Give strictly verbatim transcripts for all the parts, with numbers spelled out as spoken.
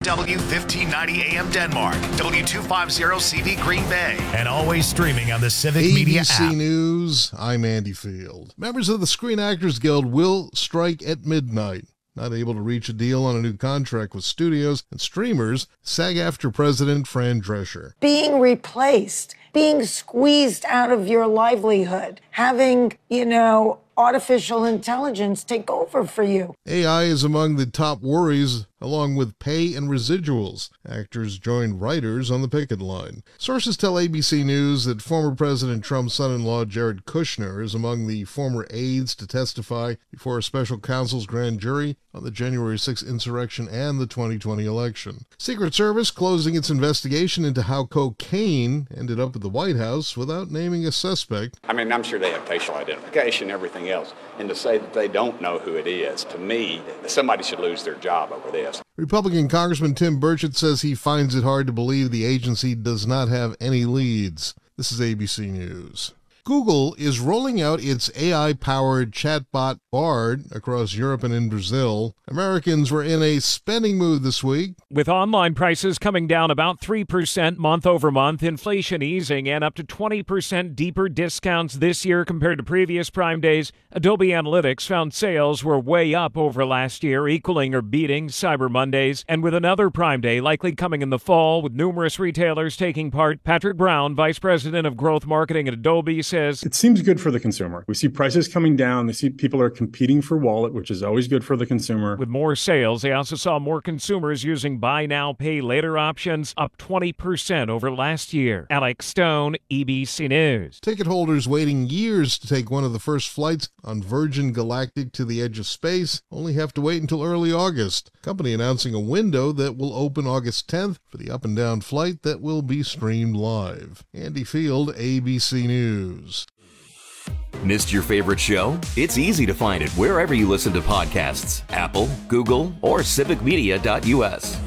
W fifteen ninety A M Denmark, W two fifty C V Green Bay, and always streaming on the Civic Media app. A B C News, I'm Andy Field. Members of the Screen Actors Guild will strike at midnight. Not able to reach a deal on a new contract with studios and streamers, SAG-AFTRA President Fran Drescher. Being replaced, being squeezed out of your livelihood, having, you know, artificial intelligence take over for you. A I is among the top worries, along with pay and residuals. Actors joined writers on the picket line. Sources tell A B C News that former President Trump's son-in-law Jared Kushner is among the former aides to testify before a special counsel's grand jury on the January sixth insurrection and the twenty twenty election. Secret Service closing its investigation into how cocaine ended up at the White House without naming a suspect. I mean, I'm sure they have facial identification, everything else. And to say that they don't know who it is, to me, somebody should lose their job over this. Republican Congressman Tim Burchett says he finds it hard to believe the agency does not have any leads. This is A B C News. Google is rolling out its A I-powered chatbot Bard across Europe and in Brazil. Americans were in a spending mood this week. With online prices coming down about three percent month over month, inflation easing, and up to twenty percent deeper discounts this year compared to previous Prime days, Adobe Analytics found sales were way up over last year, equaling or beating Cyber Mondays. And with another Prime Day likely coming in the fall with numerous retailers taking part, Patrick Brown, Vice President of Growth Marketing at Adobe, says, it seems good for the consumer. We see prices coming down. They see people are competing for wallet, which is always good for the consumer. With more sales, they also saw more consumers using buy now, pay later options, up twenty percent over last year. Alex Stone, A B C News. Ticket holders waiting years to take one of the first flights on Virgin Galactic to the edge of space only have to wait until early August. Company announcing a window that will open August tenth for the up and down flight that will be streamed live. Andy Field, A B C News. Missed your favorite show? It's easy to find it wherever you listen to podcasts. Apple, Google, or civic media dot U S.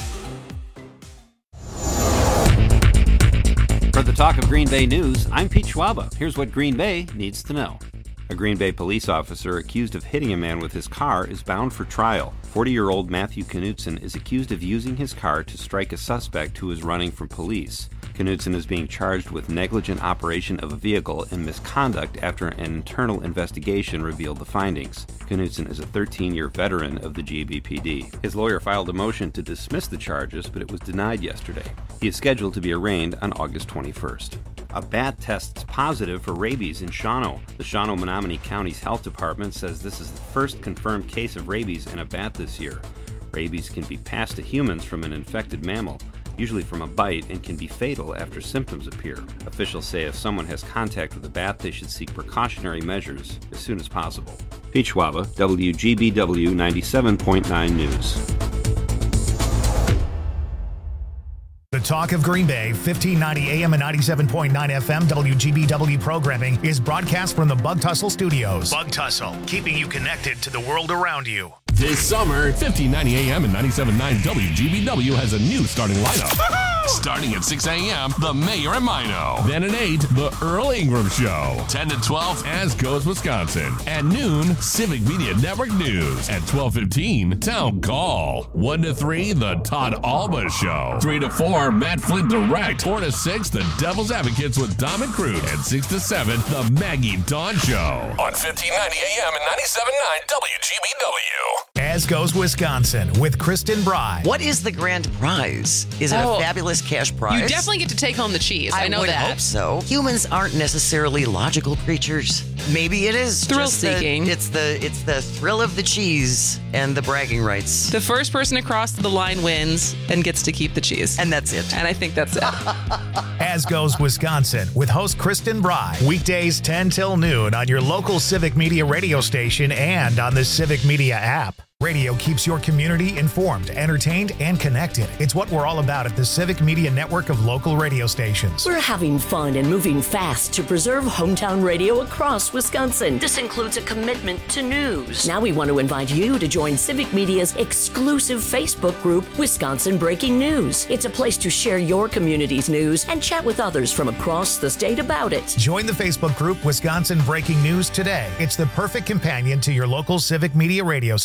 For the Talk of Green Bay News, I'm Pete Schwaba. Here's what Green Bay needs to know. A Green Bay police officer accused of hitting a man with his car is bound for trial. forty-year-old Matthew Knutson is accused of using his car to strike a suspect who is running from police. Knutson is being charged with negligent operation of a vehicle and misconduct after an internal investigation revealed the findings. Knutson is a thirteen-year veteran of the G B P D. His lawyer filed a motion to dismiss the charges, but it was denied yesterday. He is scheduled to be arraigned on August twenty-first. A bat tests positive for rabies in Shawano. The Shawano-Menominee County's Health Department says this is the first confirmed case of rabies in a bat this year. Rabies can be passed to humans from an infected mammal, usually from a bite, and can be fatal after symptoms appear. Officials say if someone has contact with a bat, they should seek precautionary measures as soon as possible. Pete Schwaba, W G B W ninety-seven point nine News. The Talk of Green Bay, fifteen ninety A M and ninety-seven point nine F M W G B W programming is broadcast from the Bug Tussle Studios. Bug Tussle, keeping you connected to the world around you. This summer, fifteen ninety A M and ninety-seven point nine W G B W has a new starting lineup. Starting at six A M, The Mayor and Mino. Then at eight, The Earl Ingram Show. ten to twelve, As Goes Wisconsin. At noon, Civic Media Network News. At twelve fifteen, Town Call. one to three, The Todd Alba Show. three to four, Matt Flint Direct. four to six, The Devil's Advocates with Dom and Cruz. And six to seven, The Maggie Dawn Show. On fifteen ninety A M and ninety-seven point nine W G B W. As Goes Wisconsin with Kristen Bry. What is the grand prize? Is it oh, a fabulous cash prize? You definitely get to take home the cheese. I, I know would that. hope so. Humans aren't necessarily logical creatures. Maybe it is thrill just seeking. The, it's the it's the thrill of the cheese and the bragging rights. The first person across the line wins and gets to keep the cheese. And that's it. And I think that's it. As Goes Wisconsin with host Kristen Bry. Weekdays ten till noon on your local Civic Media radio station and on the Civic Media app. Radio keeps your community informed, entertained, and connected. It's what we're all about at the Civic Media network of local radio stations. We're having fun and moving fast to preserve hometown radio across Wisconsin. This includes a commitment to news. Now we want to invite you to join Civic Media's exclusive Facebook group, Wisconsin Breaking News. It's a place to share your community's news and chat with others from across the state about it. Join the Facebook group, Wisconsin Breaking News today. It's the perfect companion to your local Civic Media radio station.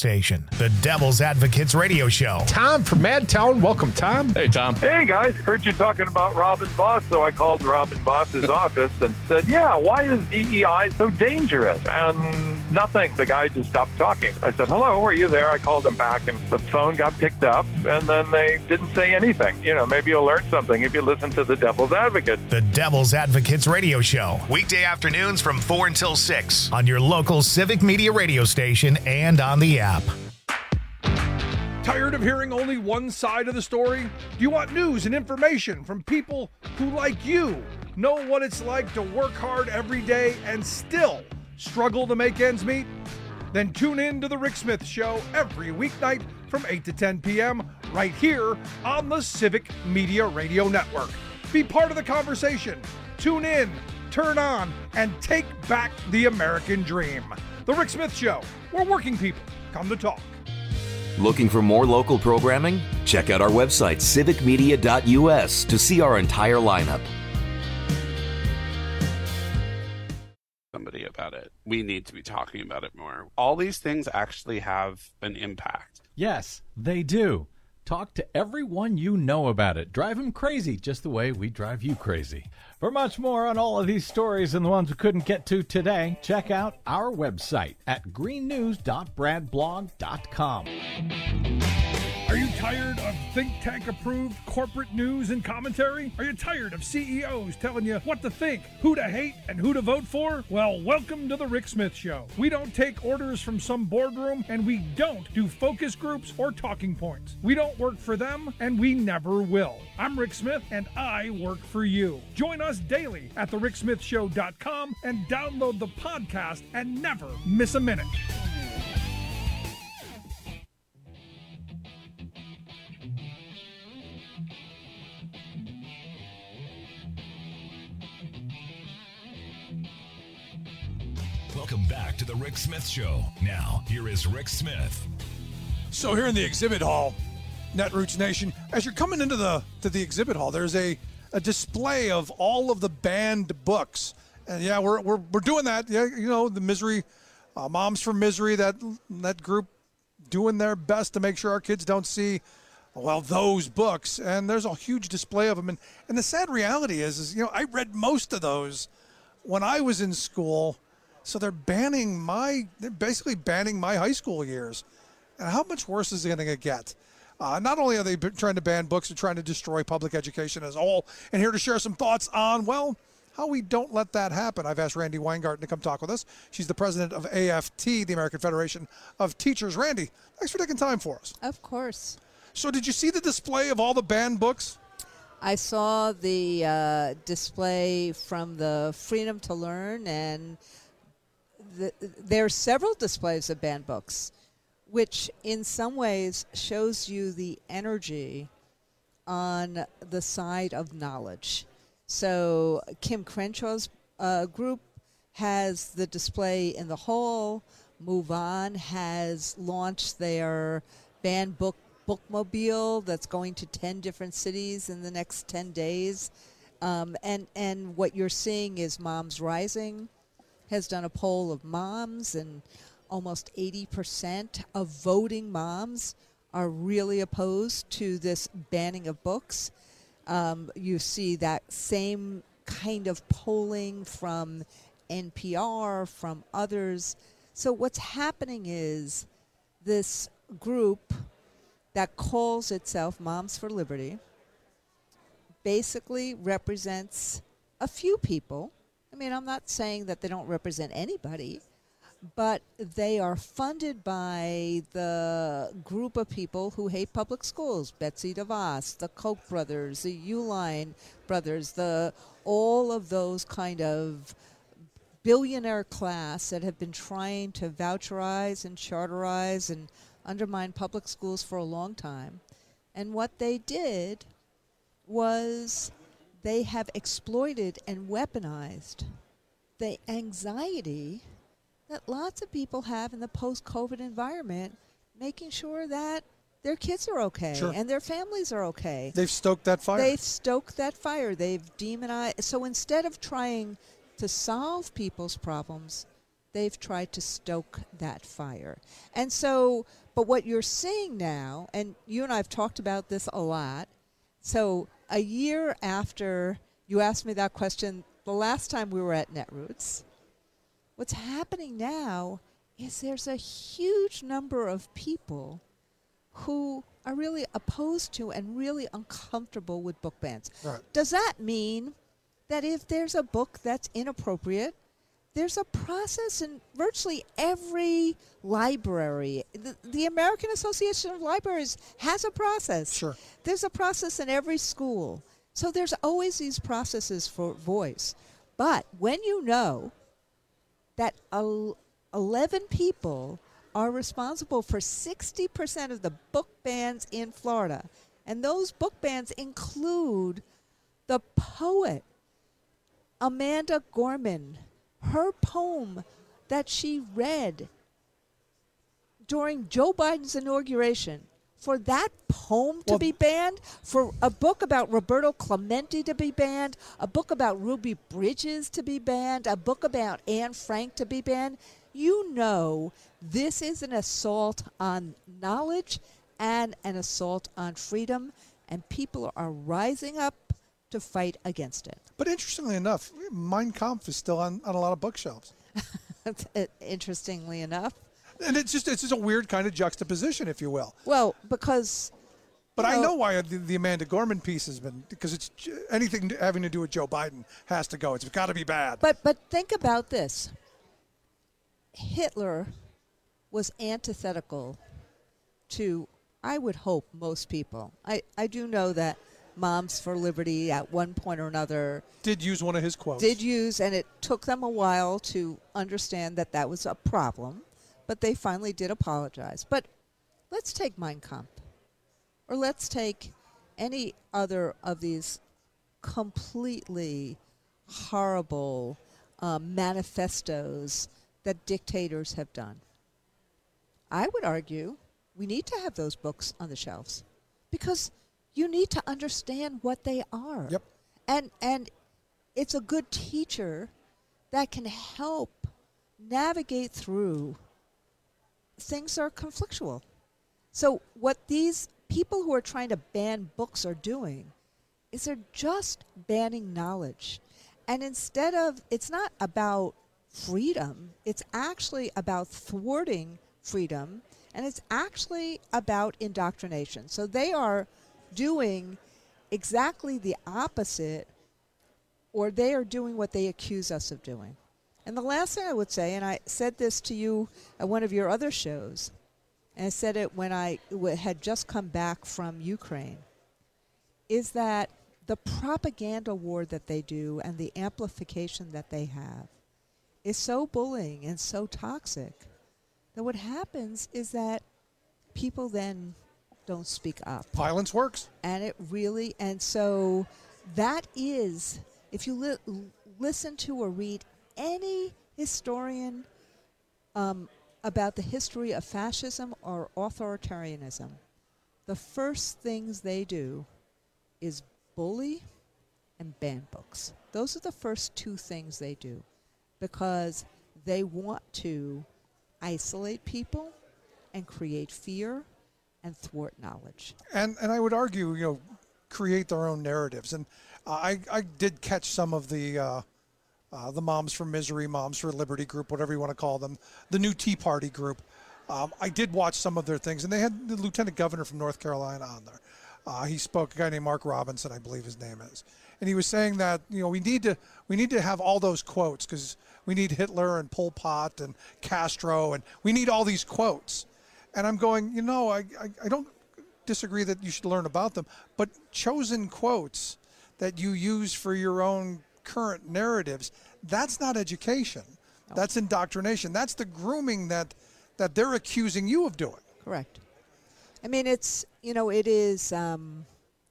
on the Devil's Advocates Radio Show. Tom from Madtown. Welcome, Tom. Hey, Tom. Hey, guys. Heard you talking about Robin Voss, so I called Robin Voss's office and said, yeah, why is D E I so dangerous? And nothing. The guy just stopped talking. I said, hello, are you there? I called him back, and the phone got picked up, and then they didn't say anything. You know, maybe you'll learn something if you listen to the Devil's Advocate. The Devil's Advocates Radio Show. Weekday afternoons from four until six on your local Civic Media radio station and on the app. Tired of hearing only one side of the story? Do you want news and information from people who, like you, know what it's like to work hard every day and still struggle to make ends meet? Then tune in to The Rick Smith Show every weeknight from eight to ten p.m. right here on the Civic Media Radio Network. Be part of the conversation. Tune in, turn on, and take back the American dream. The Rick Smith Show, where working people come to talk. Looking for more local programming? Check out our website, civic media dot u s, to see our entire lineup. Somebody about it. We need to be talking about it more. All these things actually have an impact. Yes, they do. Talk to everyone you know about it. Drive them crazy, just the way we drive you crazy. For much more on all of these stories and the ones we couldn't get to today, check out our website at green news dot brad blog dot com. Are you tired of think tank approved corporate news and commentary? Are you tired of C E Os telling you what to think, who to hate, and who to vote for? Well, welcome to the Rick Smith Show. We don't take orders from some boardroom, and we don't do focus groups or talking points. We don't work for them, and we never will. I'm Rick Smith, and I work for you. Join us daily at the rick smith show dot com and download the podcast and never miss a minute. Welcome back to the Rick Smith Show. Now, here is Rick Smith. So here in the exhibit hall, Netroots Nation, as you're coming into the to the exhibit hall, there's a, a display of all of the banned books. And yeah, we're we're we're doing that. Yeah, you know, the Misery, uh, Moms for Misery, that that group doing their best to make sure our kids don't see, well, those books. And there's a huge display of them. And and the sad reality is, is you know, I read most of those when I was in school. So they're banning my, they're basically banning my high school years. And how much worse is it going to get? Uh, not only are they trying to ban books, they're trying to destroy public education as a whole. And here to share some thoughts on, well, how we don't let that happen. I've asked Randy Weingarten to come talk with us. She's the president of A F T, the American Federation of Teachers. Randy, thanks for taking time for us. Of course. So did you see the display of all the banned books? I saw the uh, display from the Freedom to Learn, and the, there are several displays of banned books, which in some ways shows you the energy on the side of knowledge. So Kim Crenshaw's uh, group has the display in the hall. Move On has launched their banned book bookmobile that's going to ten different cities in the next ten days. Um, and, and what you're seeing is Moms Rising has done a poll of moms, and almost eighty percent of voting moms are really opposed to this banning of books. Um, you see that same kind of polling from N P R, from others. So what's happening is this group that calls itself Moms for Liberty basically represents a few people. I mean, I'm not saying that they don't represent anybody, but they are funded by the group of people who hate public schools. Betsy DeVos, the Koch brothers, the Uline brothers, the all of those kind of billionaire class that have been trying to voucherize and charterize and undermine public schools for a long time. And what they did was they have exploited and weaponized the anxiety that lots of people have in the post-COVID environment, making sure that their kids are okay Sure. and their families are okay. They've stoked that fire. They've stoked that fire. They've demonized. So instead of trying to solve people's problems, they've tried to stoke that fire. And so, but what you're seeing now, and you and I have talked about this a lot, so a year after you asked me that question, the last time we were at Netroots, what's happening now is there's a huge number of people who are really opposed to and really uncomfortable with book bans. Right. Does that mean that if there's a book that's inappropriate, there's a process in virtually every library? The, the American Association of Libraries has a process. Sure. There's a process in every school. So there's always these processes for voice. But when you know that el- eleven people are responsible for sixty percent of the book bans in Florida, and those book bans include the poet Amanda Gorman, her poem that she read during Joe Biden's inauguration, for that poem to Well, be banned, for a book about Roberto Clemente to be banned, a book about Ruby Bridges to be banned, a book about Anne Frank to be banned, you know this is an assault on knowledge and an assault on freedom, and people are rising up to fight against it. But interestingly enough, Mein Kampf is still on, on a lot of bookshelves. Interestingly enough. And it's just it's just a weird kind of juxtaposition, if you will. Well, because... But you I know, know why the, the Amanda Gorman piece has been, because it's anything having to do with Joe Biden has to go. It's got to be bad. But But think about this. Hitler was antithetical to, I would hope, most people. I, I do know that Moms for Liberty at one point or another Did use one of his quotes. did use, and it took them a while to understand that that was a problem, but they finally did apologize. But let's take Mein Kampf, or let's take any other of these completely horrible uh, manifestos that dictators have done. I would argue we need to have those books on the shelves because you need to understand what they are. Yep. And and it's a good teacher that can help navigate through things that are conflictual. So what these people who are trying to ban books are doing is they're just banning knowledge. And instead of, it's not about freedom, it's actually about thwarting freedom, and it's actually about indoctrination. So they are doing exactly the opposite, or they are doing what they accuse us of doing. And the last thing I would say, and I said this to you at one of your other shows, and I said it when I w- had just come back from Ukraine, is that the propaganda war that they do and the amplification that they have is so bullying and so toxic that what happens is that people then don't speak up. Violence works. And it really, and so that is, if you li- listen to or read any historian um, about the history of fascism or authoritarianism, the first things they do is bully and ban books. Those are the first two things they do because they want to isolate people and create fear and thwart knowledge. And and I would argue, you know, create their own narratives. And uh, I I did catch some of the uh, uh, the Moms for Misery, Moms for Liberty group, whatever you want to call them, the new Tea Party group. Um, I did watch some of their things, and they had the Lieutenant Governor from North Carolina on there. Uh, he spoke, a guy named Mark Robinson, I believe his name is, and he was saying that you know we need to we need to have all those quotes because we need Hitler and Pol Pot and Castro, and we need all these quotes. And I'm going, you know, I, I, I don't disagree that you should learn about them, but chosen quotes that you use for your own current narratives, that's not education. No. That's indoctrination. That's the grooming that that they're accusing you of doing. Correct. I mean, it's, you know, it is um,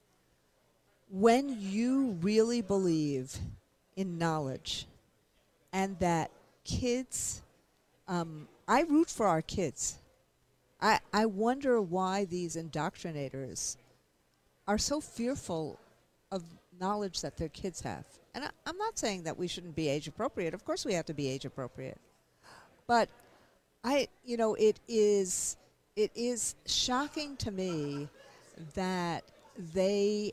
when you really believe in knowledge and that kids, um, I root for our kids. I, I wonder why these indoctrinators are so fearful of knowledge that their kids have. And I, I'm not saying that we shouldn't be age appropriate. Of course we have to be age appropriate. But I, you know, it is it is shocking to me that they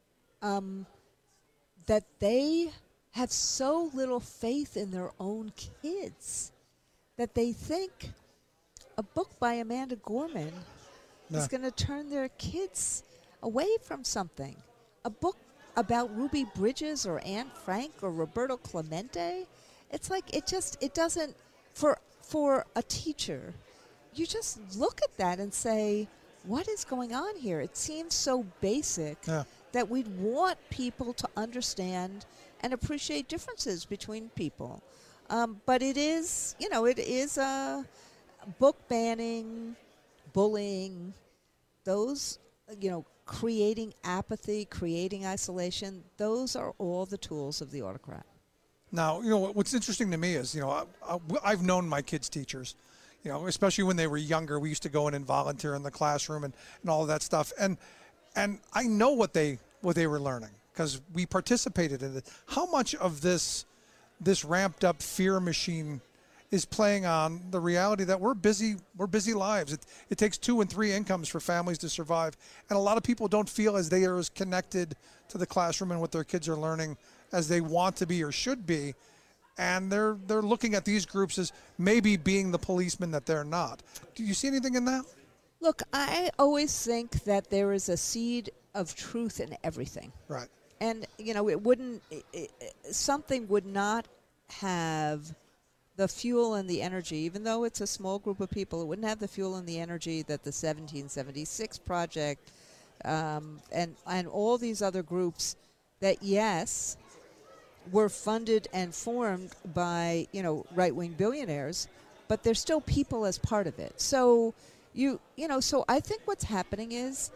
um, that they have so little faith in their own kids that they think a book by Amanda Gorman No. is going to turn their kids away from something. A book about Ruby Bridges or Anne Frank or Roberto Clemente, it's like it just it doesn't for for a teacher. You just look at that and say, what is going on here? It seems so basic Yeah. that we'd want people to understand and appreciate differences between people. Um, but it is, you know, it is a book banning, bullying, those, you know, creating apathy, creating isolation, those are all the tools of the autocrat. Now, you know, what- what's interesting to me is, you know, I, I, I've known my kids' teachers, you know, especially when they were younger. We used to go in and volunteer in the classroom and, and all of that stuff. And and I know what they what they were learning because we participated in it. How much of this this ramped up fear machine is playing on the reality that we're busy, we're busy lives. It, it takes two and three incomes for families to survive. And a lot of people don't feel as they are as connected to the classroom and what their kids are learning as they want to be or should be. And they're they're looking at these groups as maybe being the policemen that they're not. Do you see anything in that? Look, I always think that there is a seed of truth in everything. Right. And, you know, it wouldn't, it, it, something would not have the fuel and the energy, even though it's a small group of people, it wouldn't have the fuel and the energy that the seventeen seventy-six Project um, and, and all these other groups that, yes, were funded and formed by, you know, right-wing billionaires, but there's still people as part of it. So, you, you know, so I think what's happening is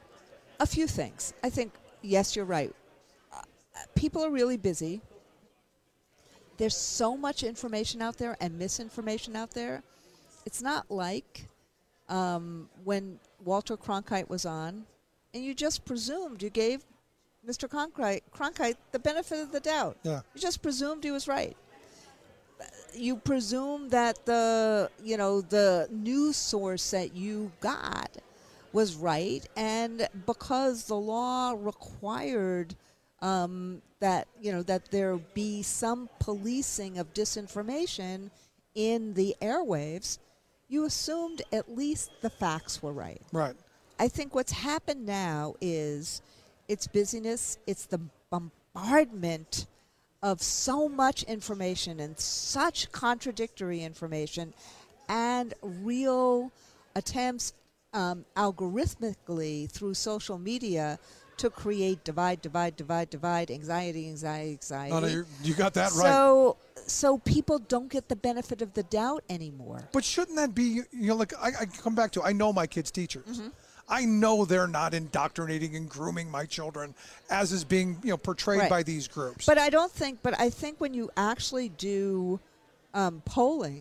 a few things. I think, yes, you're right. Uh, people are really busy. There's so much information out there and misinformation out there. It's not like um, when Walter Cronkite was on, and you just presumed, you gave Mister Cronkite, Cronkite the benefit of the doubt. Yeah. You just presumed he was right. You presume that the, you know, the news source that you got was right, and because the law required um, that, you know, that there be some policing of disinformation in the airwaves, you assumed at least the facts were right. Right. I think what's happened now is it's busyness, it's the bombardment of so much information and such contradictory information and real attempts um, algorithmically through social media to create divide, divide, divide, divide, anxiety, anxiety, anxiety. No, no, you're, you got that right. So, so people don't get the benefit of the doubt anymore. But shouldn't that be, you know, like I, I come back to, I know my kids' teachers. Mm-hmm. I know they're not indoctrinating and grooming my children as is being, you know, portrayed Right. by these groups. But I don't think, but I think when you actually do um, polling,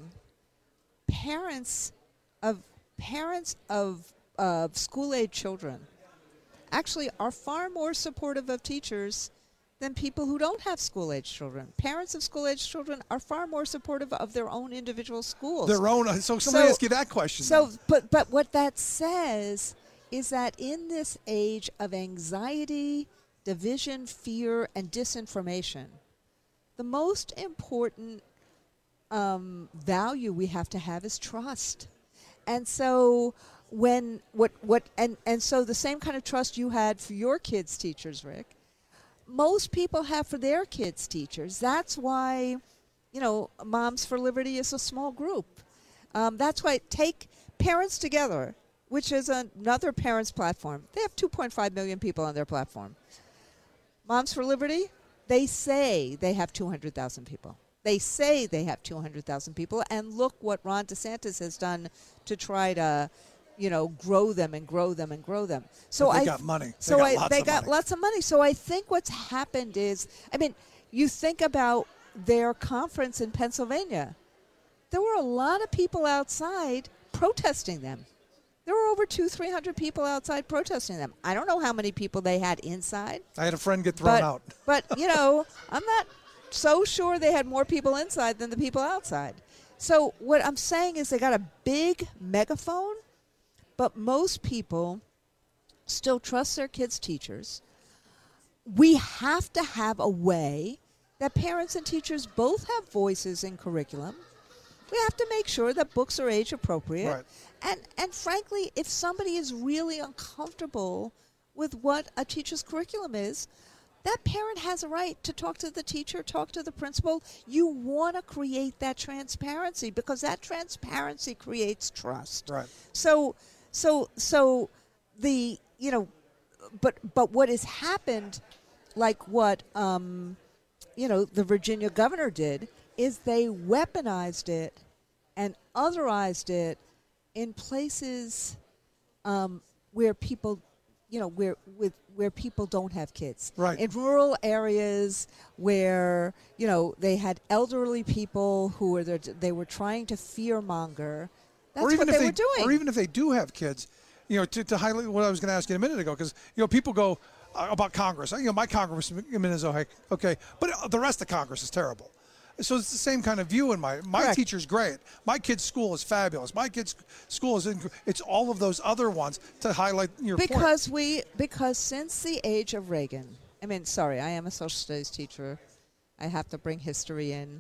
parents of parents of uh, school-age children actually are far more supportive of teachers than people who don't have school-age children. Parents of school-age children are far more supportive of their own individual schools. Their own. So, so, let me ask you that question. So, then. but but what that says is that in this age of anxiety, division, fear, and disinformation, the most important um, value we have to have is trust. And so when what what and, and so the same kind of trust you had for your kids' teachers, Rick, most people have for their kids' teachers. That's why, you know, Moms for Liberty is a small group. Um, that's why Take Parents Together, which is another parents platform. They have two point five million people on their platform. Moms for Liberty, they say they have two hundred thousand people. They say they have two hundred thousand people, and look what Ron DeSantis has done to try to, you know, grow them and grow them and grow them. So But they I got money. They So got I, lots they of got money. lots of money. So I think what's happened is, I mean, you think about their conference in Pennsylvania. There were a lot of people outside protesting them. There were over two, three hundred people outside protesting them. I don't know how many people they had inside. I had a friend get thrown but, out. But, you know, I'm not so sure they had more people inside than the people outside. So what I'm saying is they got a big megaphone, but most people still trust their kids' teachers. We have to have a way that parents and teachers both have voices in curriculum. We have to make sure that books are age appropriate. Right. And and frankly, if somebody is really uncomfortable with what a teacher's curriculum is, that parent has a right to talk to the teacher, talk to the principal. You want to create that transparency because that transparency creates trust. Right. So so so the you know but but what has happened, like what um you know the Virginia governor did, is they weaponized it and otherized it in places um, where people, you know, where with where people don't have kids. Right. In rural areas where, you know, they had elderly people who were there, they were trying to fearmonger. That's or even what if they, they were doing. Or even if they do have kids, you know, to, to highlight what I was going to ask you a minute ago, because, you know, people go uh, about Congress. You know, my congressman is okay, but the rest of Congress is terrible. So it's the same kind of view in my my Correct. teacher's great. My kid's school is fabulous. My kid's school is in, it's all of those other ones to highlight your because point. we because since the age of Reagan, I mean, sorry, I am a social studies teacher. I have to bring history in.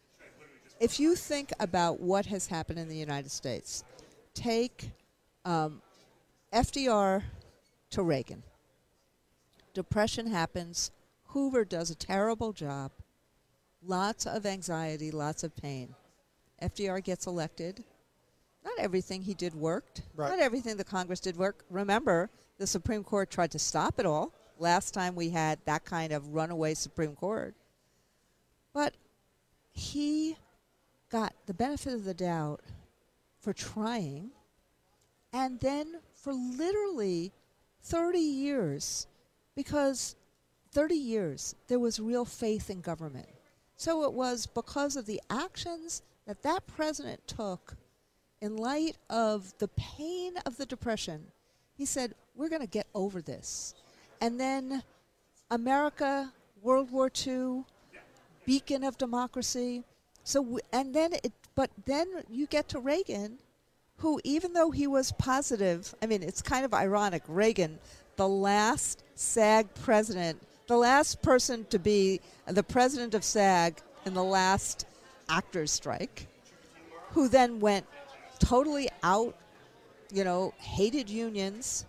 If you think about what has happened in the United States, take um, F D R to Reagan. Depression happens. Hoover does a terrible job. Lots of anxiety, lots of pain. F D R gets elected. Not everything he did worked. Right. Not everything the Congress did work. Remember, the Supreme Court tried to stop it all. Last time we had that kind of runaway Supreme Court. But he got the benefit of the doubt for trying, and then for literally thirty years, because thirty years there was real faith in government. So it was because of the actions that that president took in light of the pain of the Depression. He said, we're going to get over this. And then America, World War Two, beacon of democracy. So, w- and then it, but then you get to Reagan, who, even though he was positive, I mean, it's kind of ironic, Reagan, the last SAG president, the last person to be the president of SAG in the last actors strike, who then went totally out, you know, hated unions,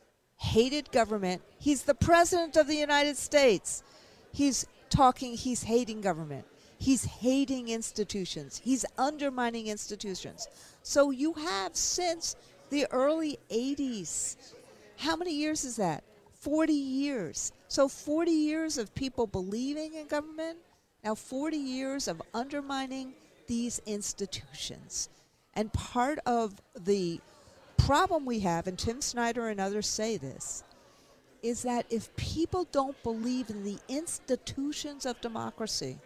hated government. He's the president of the United States. He's talking, he's hating government. He's hating institutions. He's undermining institutions. So you have since the early eighties, how many years is that? forty years. So forty years of people believing in government, now forty years of undermining these institutions. And part of the problem we have, and Tim Snyder and others say this, is that if people don't believe in the institutions of democracy,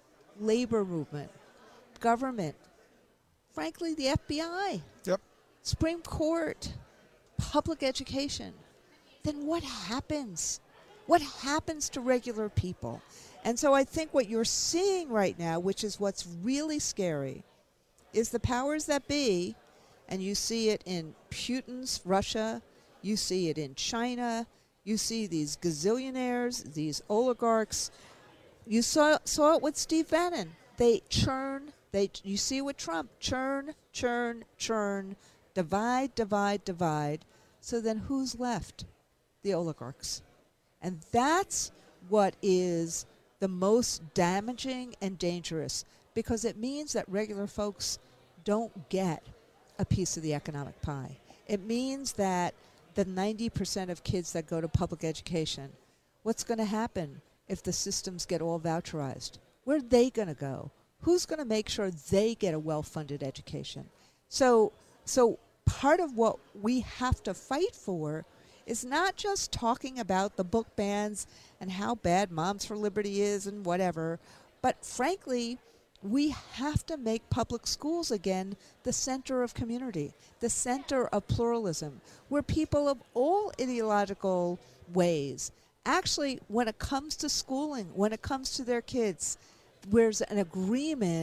labor movement, government, frankly, the F B I, yep. Supreme Court, public education, then what happens? What happens to regular people? And so I think what you're seeing right now, which is what's really scary, is the powers that be, and you see it in Putin's Russia, you see it in China, you see these gazillionaires, these oligarchs. You saw saw it with Steve Bannon. They churn. They you see it with Trump. Churn, churn, churn, divide, divide, divide. So then who's left? The oligarchs. And that's what is the most damaging and dangerous, because it means that regular folks don't get a piece of the economic pie. It means that the ninety percent of kids that go to public education, what's going to happen if the systems get all voucherized? Where are they going to go? Who's going to make sure they get a well-funded education? So, so part of what we have to fight for is not just talking about the book bans and how bad Moms for Liberty is and whatever, but frankly, we have to make public schools again the center of community, the center of pluralism, where people of all ideological ways, actually, when it comes to schooling, when it comes to their kids, there's an agreement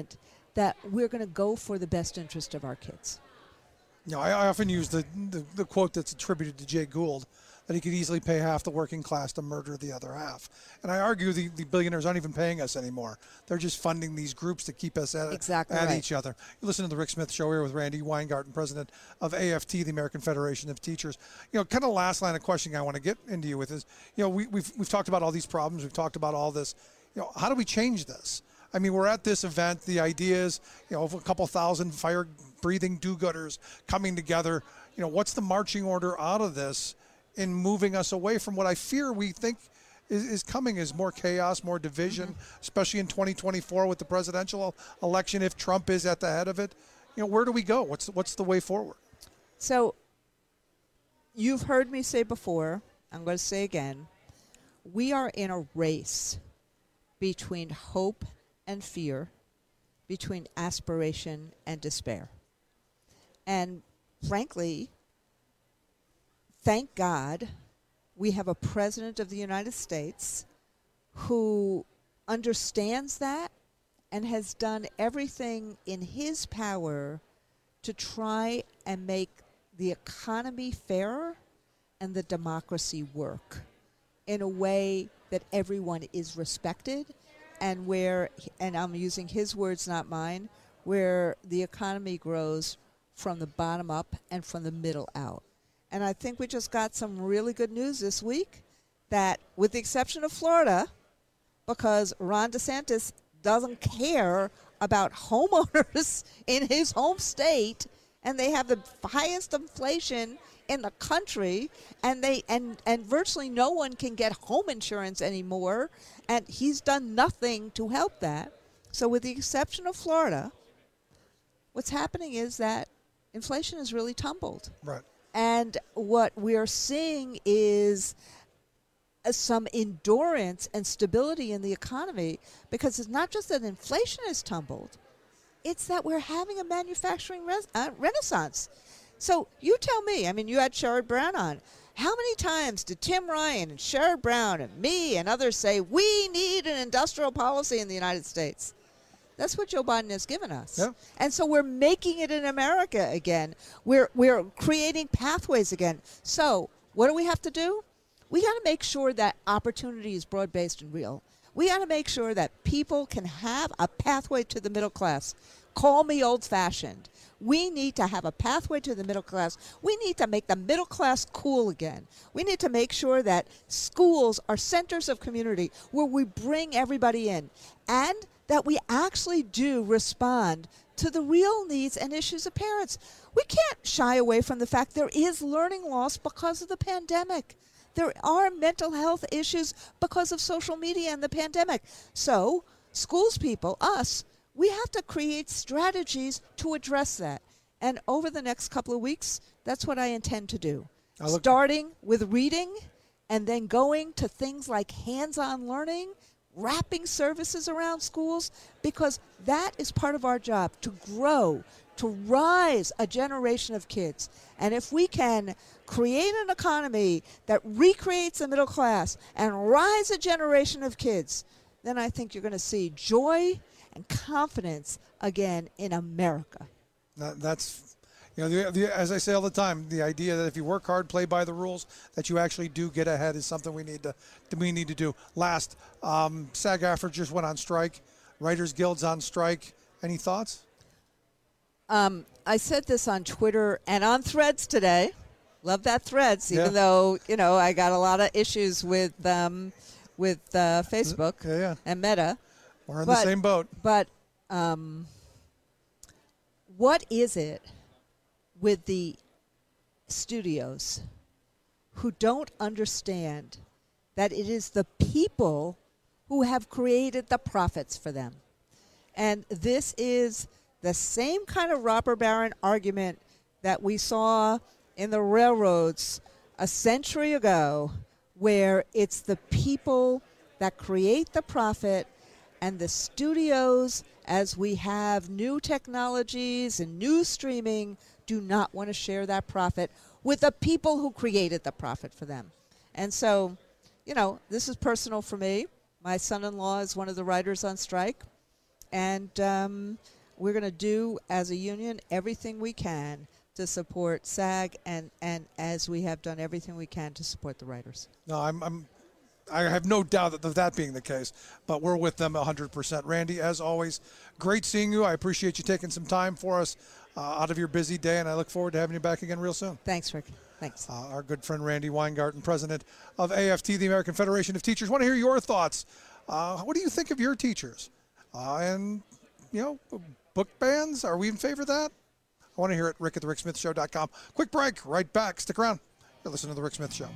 that we're going to go for the best interest of our kids. You know, I, I often use the, the, the quote that's attributed to Jay Gould, that he could easily pay half the working class to murder the other half. And I argue the, the billionaires aren't even paying us anymore. They're just funding these groups to keep us at, exactly at right. each other. You listen to the Rick Smith Show here with Randy Weingarten, president of A F T, the American Federation of Teachers. You know, kind of last line of questioning I want to get into you with is, you know, we, we've, we've talked about all these problems. We've talked about all this. You know, how do we change this? I mean, we're at this event. The idea is, you know, of a couple thousand fire-breathing do-gooders coming together. You know, what's the marching order out of this in moving us away from what I fear we think is, is coming is more chaos, more division, mm-hmm. especially in twenty twenty-four with the presidential election, if Trump is at the head of it. You know, where do we go? What's, what's the way forward? So you've heard me say before, I'm going to say again, we are in a race between hope and fear, between aspiration and despair. And frankly, thank God we have a president of the United States who understands that and has done everything in his power to try and make the economy fairer and the democracy work in a way that everyone is respected, and where, and I'm using his words, not mine, where the economy grows from the bottom up and from the middle out. And I think we just got some really good news this week that, with the exception of Florida, because Ron DeSantis doesn't care about homeowners in his home state, and they have the highest inflation in the country, and they and, and virtually no one can get home insurance anymore, and he's done nothing to help that. So with the exception of Florida, what's happening is that inflation has really tumbled. Right. And what we're seeing is uh, some endurance and stability in the economy, because it's not just that inflation has tumbled, it's that we're having a manufacturing res- uh, renaissance. So you tell me, I mean, you had Sherrod Brown on. How many times did Tim Ryan and Sherrod Brown and me and others say, we need an industrial policy in the United States? That's what Joe Biden has given us. Yeah. And so we're making it in America again. We're, we're creating pathways again. So what do we have to do? We got to make sure that opportunity is broad-based and real. We got to make sure that people can have a pathway to the middle class. Call me old-fashioned. We need to have a pathway to the middle class. We need to make the middle class cool again. We need to make sure that schools are centers of community where we bring everybody in, and that we actually do respond to the real needs and issues of parents. We can't shy away from the fact there is learning loss because of the pandemic. There are mental health issues because of social media and the pandemic. So schools people, us, we have to create strategies to address that. And over the next couple of weeks, that's what I intend to do. Starting with reading and then going to things like hands-on learning, wrapping services around schools, because that is part of our job, to grow, to rise a generation of kids. And if we can create an economy that recreates the middle class and rise a generation of kids, then I think you're going to see joy and confidence again in America. That, that's, you know, the, the, as I say all the time, the idea that if you work hard, play by the rules, that you actually do get ahead is something we need to we need to do. Last, um, SAG-AFTRA just went on strike. Writers Guild's on strike. Any thoughts? Um, I said this on Twitter and on Threads today. Love that Threads, even Yeah. though, you know, I got a lot of issues with um, with uh, Facebook Yeah, yeah. and Meta. We're in But- the same boat. But um, what is it with the studios who don't understand that it is the people who have created the profits for them? And this is the same kind of robber baron argument that we saw in the railroads a century ago, where it's the people that create the profit, and the studios, as we have new technologies and new streaming, do not want to share that profit with the people who created the profit for them. And so, you know, this is personal for me. My son-in-law is one of the writers on strike. And um, we're going to do, as a union, everything we can to support SAG, and, and as we have done everything we can to support the writers. No, I'm, I'm I have no doubt that that being the case, but we're with them one hundred percent. Randy, as always, great seeing you. I appreciate you taking some time for us uh, out of your busy day, and I look forward to having you back again real soon. Thanks, Rick. Thanks. Uh, our good friend Randy Weingarten, president of A F T, the American Federation of Teachers. Want to hear your thoughts. Uh, what do you think of your teachers? Uh, and, you know, book bans, are we in favor of that? I want to hear it. Rick at the rick smith show dot com. Quick break. Right back. Stick around. You're listening to The Rick Smith Show.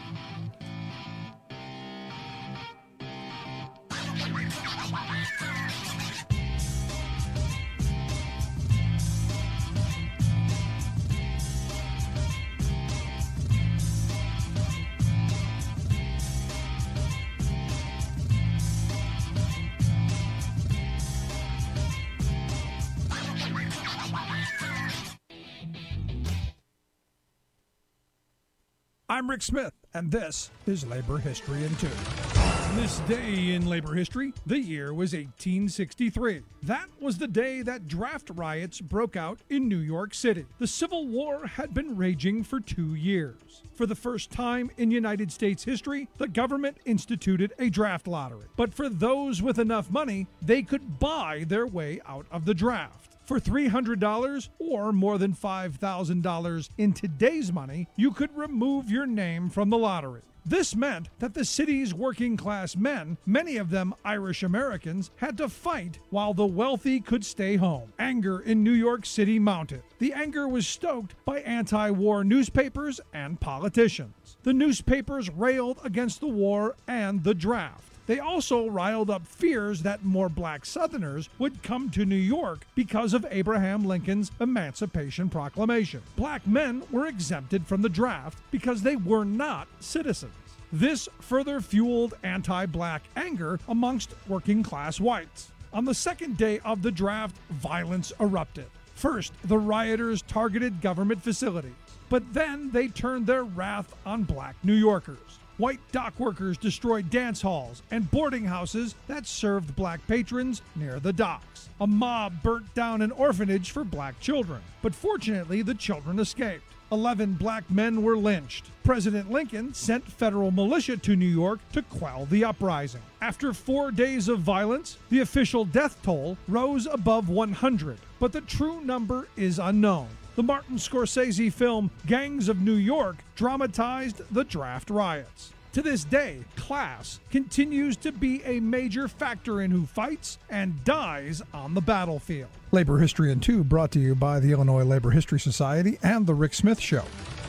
I'm Rick Smith, and this is Labor History in Two. On this day in labor history, the year was eighteen sixty-three. That was the day that draft riots broke out in New York City. The Civil War had been raging for two years. For the first time in United States history, the government instituted a draft lottery. But for those with enough money, they could buy their way out of the draft. For three hundred dollars or more than five thousand dollars in today's money, you could remove your name from the lottery. This meant that the city's working class men, many of them Irish Americans, had to fight while the wealthy could stay home. Anger in New York City mounted. The anger was stoked by anti-war newspapers and politicians. The newspapers railed against the war and the draft. They also riled up fears that more black Southerners would come to New York because of Abraham Lincoln's Emancipation Proclamation. Black men were exempted from the draft because they were not citizens. This further fueled anti-black anger amongst working-class whites. On the second day of the draft, violence erupted. First, the rioters targeted government facilities, but then they turned their wrath on black New Yorkers. White dock workers destroyed dance halls and boarding houses that served black patrons near the docks. A mob burnt down an orphanage for black children, but fortunately the children escaped. Eleven black men were lynched. President Lincoln sent federal militia to New York to quell the uprising. After four days of violence, the official death toll rose above one hundred, but the true number is unknown. The Martin Scorsese film Gangs of New York dramatized the draft riots. To this day, class continues to be a major factor in who fights and dies on the battlefield. Labor History in Two brought to you by the Illinois Labor History Society and The Rick Smith Show.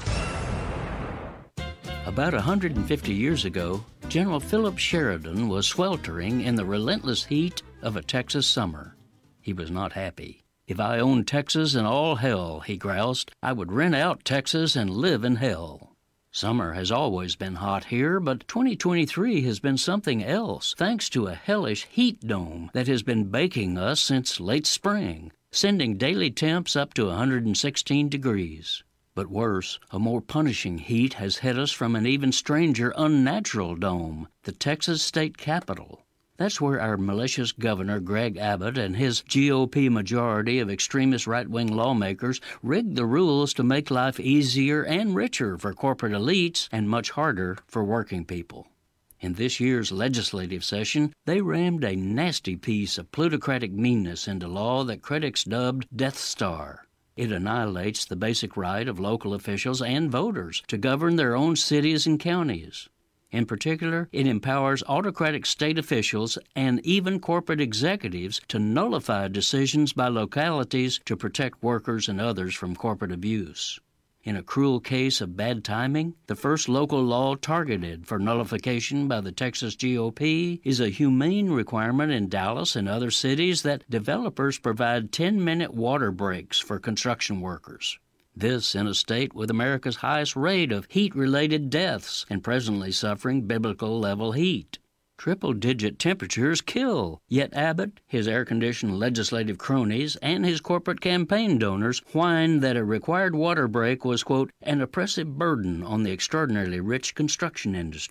About one hundred fifty years ago, General Philip Sheridan was sweltering in the relentless heat of a Texas summer. He was not happy. "If I owned Texas and all hell," he groused, "I would rent out Texas and live in hell." Summer has always been hot here, but twenty twenty-three has been something else, thanks to a hellish heat dome that has been baking us since late spring, sending daily temps up to one hundred sixteen degrees. But worse, a more punishing heat has hit us from an even stranger, unnatural dome, the Texas state capitol. That's where our malicious governor, Greg Abbott, and his G O P majority of extremist right-wing lawmakers rigged the rules to make life easier and richer for corporate elites and much harder for working people. In this year's legislative session, they rammed a nasty piece of plutocratic meanness into law that critics dubbed Death Star. It annihilates the basic right of local officials and voters to govern their own cities and counties. In particular, it empowers autocratic state officials and even corporate executives to nullify decisions by localities to protect workers and others from corporate abuse. In a cruel case of bad timing, the first local law targeted for nullification by the Texas G O P is a humane requirement in Dallas and other cities that developers provide ten-minute water breaks for construction workers. This in a state with America's highest rate of heat-related deaths and presently suffering biblical-level heat. Triple-digit temperatures kill, yet Abbott, his air-conditioned legislative cronies, and his corporate campaign donors whined that a required water break was, quote, an oppressive burden on the extraordinarily rich construction industry.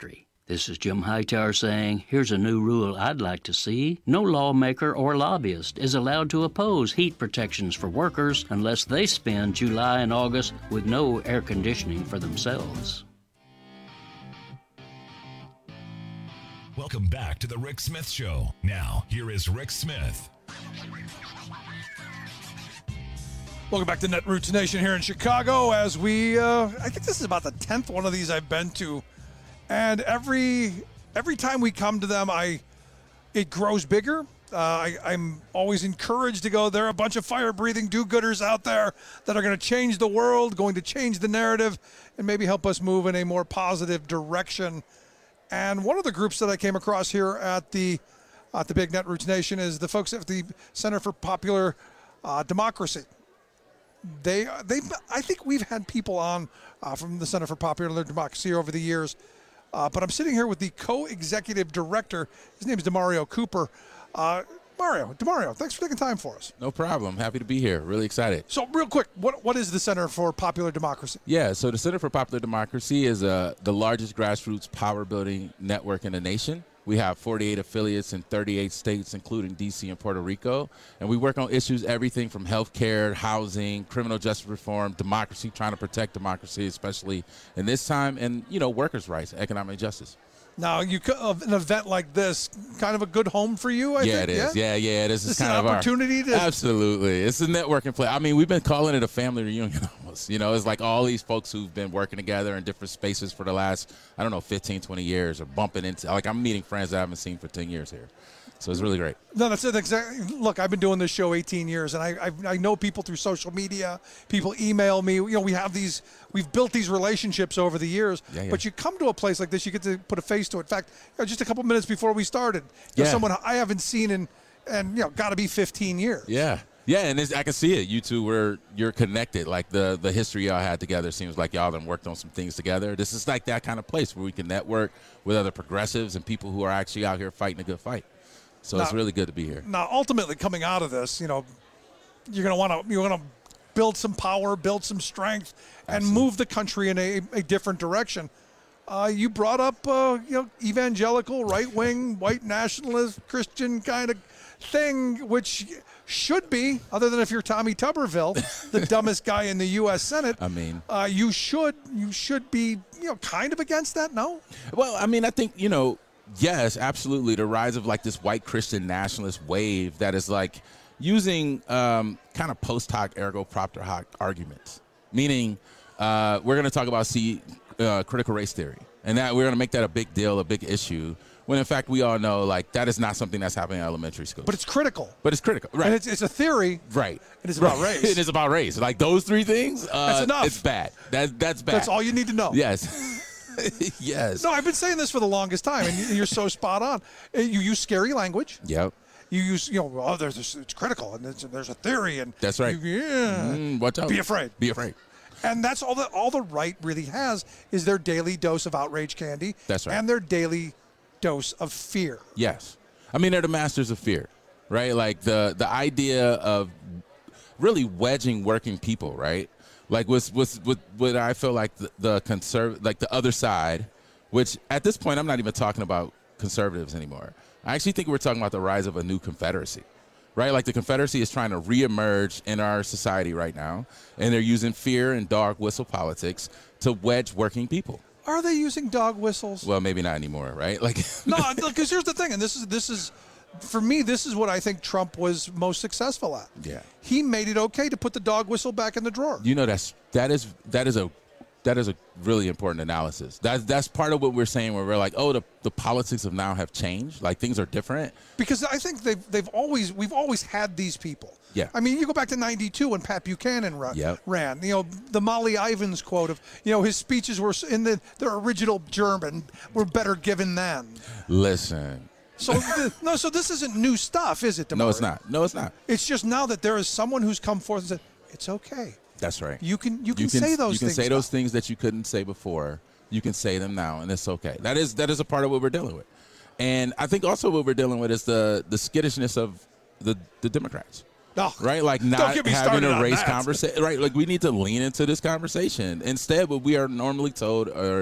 This is Jim Hightower saying, here's a new rule I'd like to see. No lawmaker or lobbyist is allowed to oppose heat protections for workers unless they spend July and August with no air conditioning for themselves. Welcome back to the Rick Smith Show. Now, here is Rick Smith. Welcome back to Netroots Nation here in Chicago as we, uh, I think this is about the tenth one of these I've been to. And every every time we come to them, I it grows bigger. Uh, I, I'm always encouraged to go, there are a bunch of fire-breathing do-gooders out there that are going to change the world, going to change the narrative, and maybe help us move in a more positive direction. And one of the groups that I came across here at the at the Big Netroots Nation is the folks at the Center for Popular uh, Democracy. They, they, I think we've had people on uh, from the Center for Popular Democracy over the years, uh, but I'm sitting here with the co-executive director. His name is DeMario Cooper. Uh, Mario, DeMario, thanks for taking time for us. No problem. Happy to be here. Really excited. So real quick, what what is the Center for Popular Democracy? Yeah, so the Center for Popular Democracy is uh, the largest grassroots power building network in the nation. We have forty-eight affiliates in thirty-eight states, including D C and Puerto Rico. And we work on issues everything from health care, housing, criminal justice reform, democracy, trying to protect democracy, especially in this time, and, you know, workers' rights, economic justice. Now, you an event like this, kind of a good home for you, I yeah, think? It is. Yeah, yeah, yeah. This, this is kind an of opportunity our, to absolutely. It's a networking play. I mean, we've been calling it a family reunion almost. You know, it's like all these folks who've been working together in different spaces for the last, I don't know, fifteen, twenty years, or bumping into. Like, I'm meeting friends that I haven't seen for ten years here. So it's really great. No, that's it. Exactly. Look, I've been doing this show eighteen years, and I, I I know people through social media. People email me. You know, we have these. We've built these relationships over the years. Yeah, yeah. But you come to a place like this, you get to put a face to it. In fact, you know, just a couple minutes before we started, there's Yeah. someone I haven't seen in, and you know, got to be fifteen years. Yeah. Yeah, and it's, I can see it. You two were you're connected. Like the the history y'all had together seems like y'all done worked on some things together. This is like that kind of place where we can network with other progressives and people who are actually out here fighting a good fight. So Now- it's really good to be here. Now, ultimately, coming out of this, you know, you're going to want to you're going to build some power, build some strength, and move the country in a, a different direction. Uh, you brought up, uh, you know, evangelical, right-wing, white nationalist, Christian kind of thing, which should be, other than if you're Tommy Tuberville, the dumbest guy in the U S Senate. I mean, uh, you should you should be, you know, kind of against that. No. Well, I mean, I think, you know, yes, absolutely. The rise of like this white Christian nationalist wave that is like using um, kind of post hoc ergo propter hoc arguments, meaning uh, we're going to talk about see uh, critical race theory, and that we're going to make that a big deal, a big issue. When in fact we all know like that is not something that's happening in elementary school. But it's critical. But it's critical, right? And it's, it's a theory. Right. It is about Right. race. It is about race. Like those three things. Uh, That's enough. It's bad. That that's bad. That's all you need to know. Yes. Yes. No, I've been saying this for the longest time, and you- you're so spot on. Uh, You use scary language. Yep. You use, you know, oh, there's this, it's critical, and there's, there's a theory, and That's right. you- yeah. Mm, watch out. Be afraid. Be afraid. And that's all that all the right really has is their daily dose of outrage candy. That's right. And their daily dose of fear. Yes. I mean, they're the masters of fear, right? Like the the idea of really wedging working people, right? Like with with with what I feel like the, the conserv like the other side, which at this point I'm not even talking about conservatives anymore. I actually think we're talking about the rise of a new Confederacy, right? Like the Confederacy is trying to reemerge in our society right now, and they're using fear and dog whistle politics to wedge working people. Are they using dog whistles? Well, maybe not anymore, right? Like No, because here's the thing, and this is this is for me, this is what I think Trump was most successful at. Yeah. He made it okay to put the dog whistle back in the drawer. You know, that's that is that is a that is a really important analysis. That's that's part of what we're saying where we're like, oh, the the politics of now have changed. Like things are different. Because I think they've they've always we've always had these people. Yeah. I mean, you go back to ninety-two when Pat Buchanan run, Yep. ran. You know, the Molly Ivins quote of, you know, his speeches were in the their original German were better given then. Listen. So th- no, so this isn't new stuff, is it? No, it's Damari? not. No, it's not. It's just now that there is someone who's come forth and said it's okay. That's right. You can you can, say those You can things. say now. those things that you couldn't say before. You can say them now, and it's okay. That is that is a part of what we're dealing with. And I think also what we're dealing with is the the skittishness of the the Democrats. Oh, right, like don't not get me having started a on race that. conversation. Right, like we need to lean into this conversation. Instead, what we are normally told are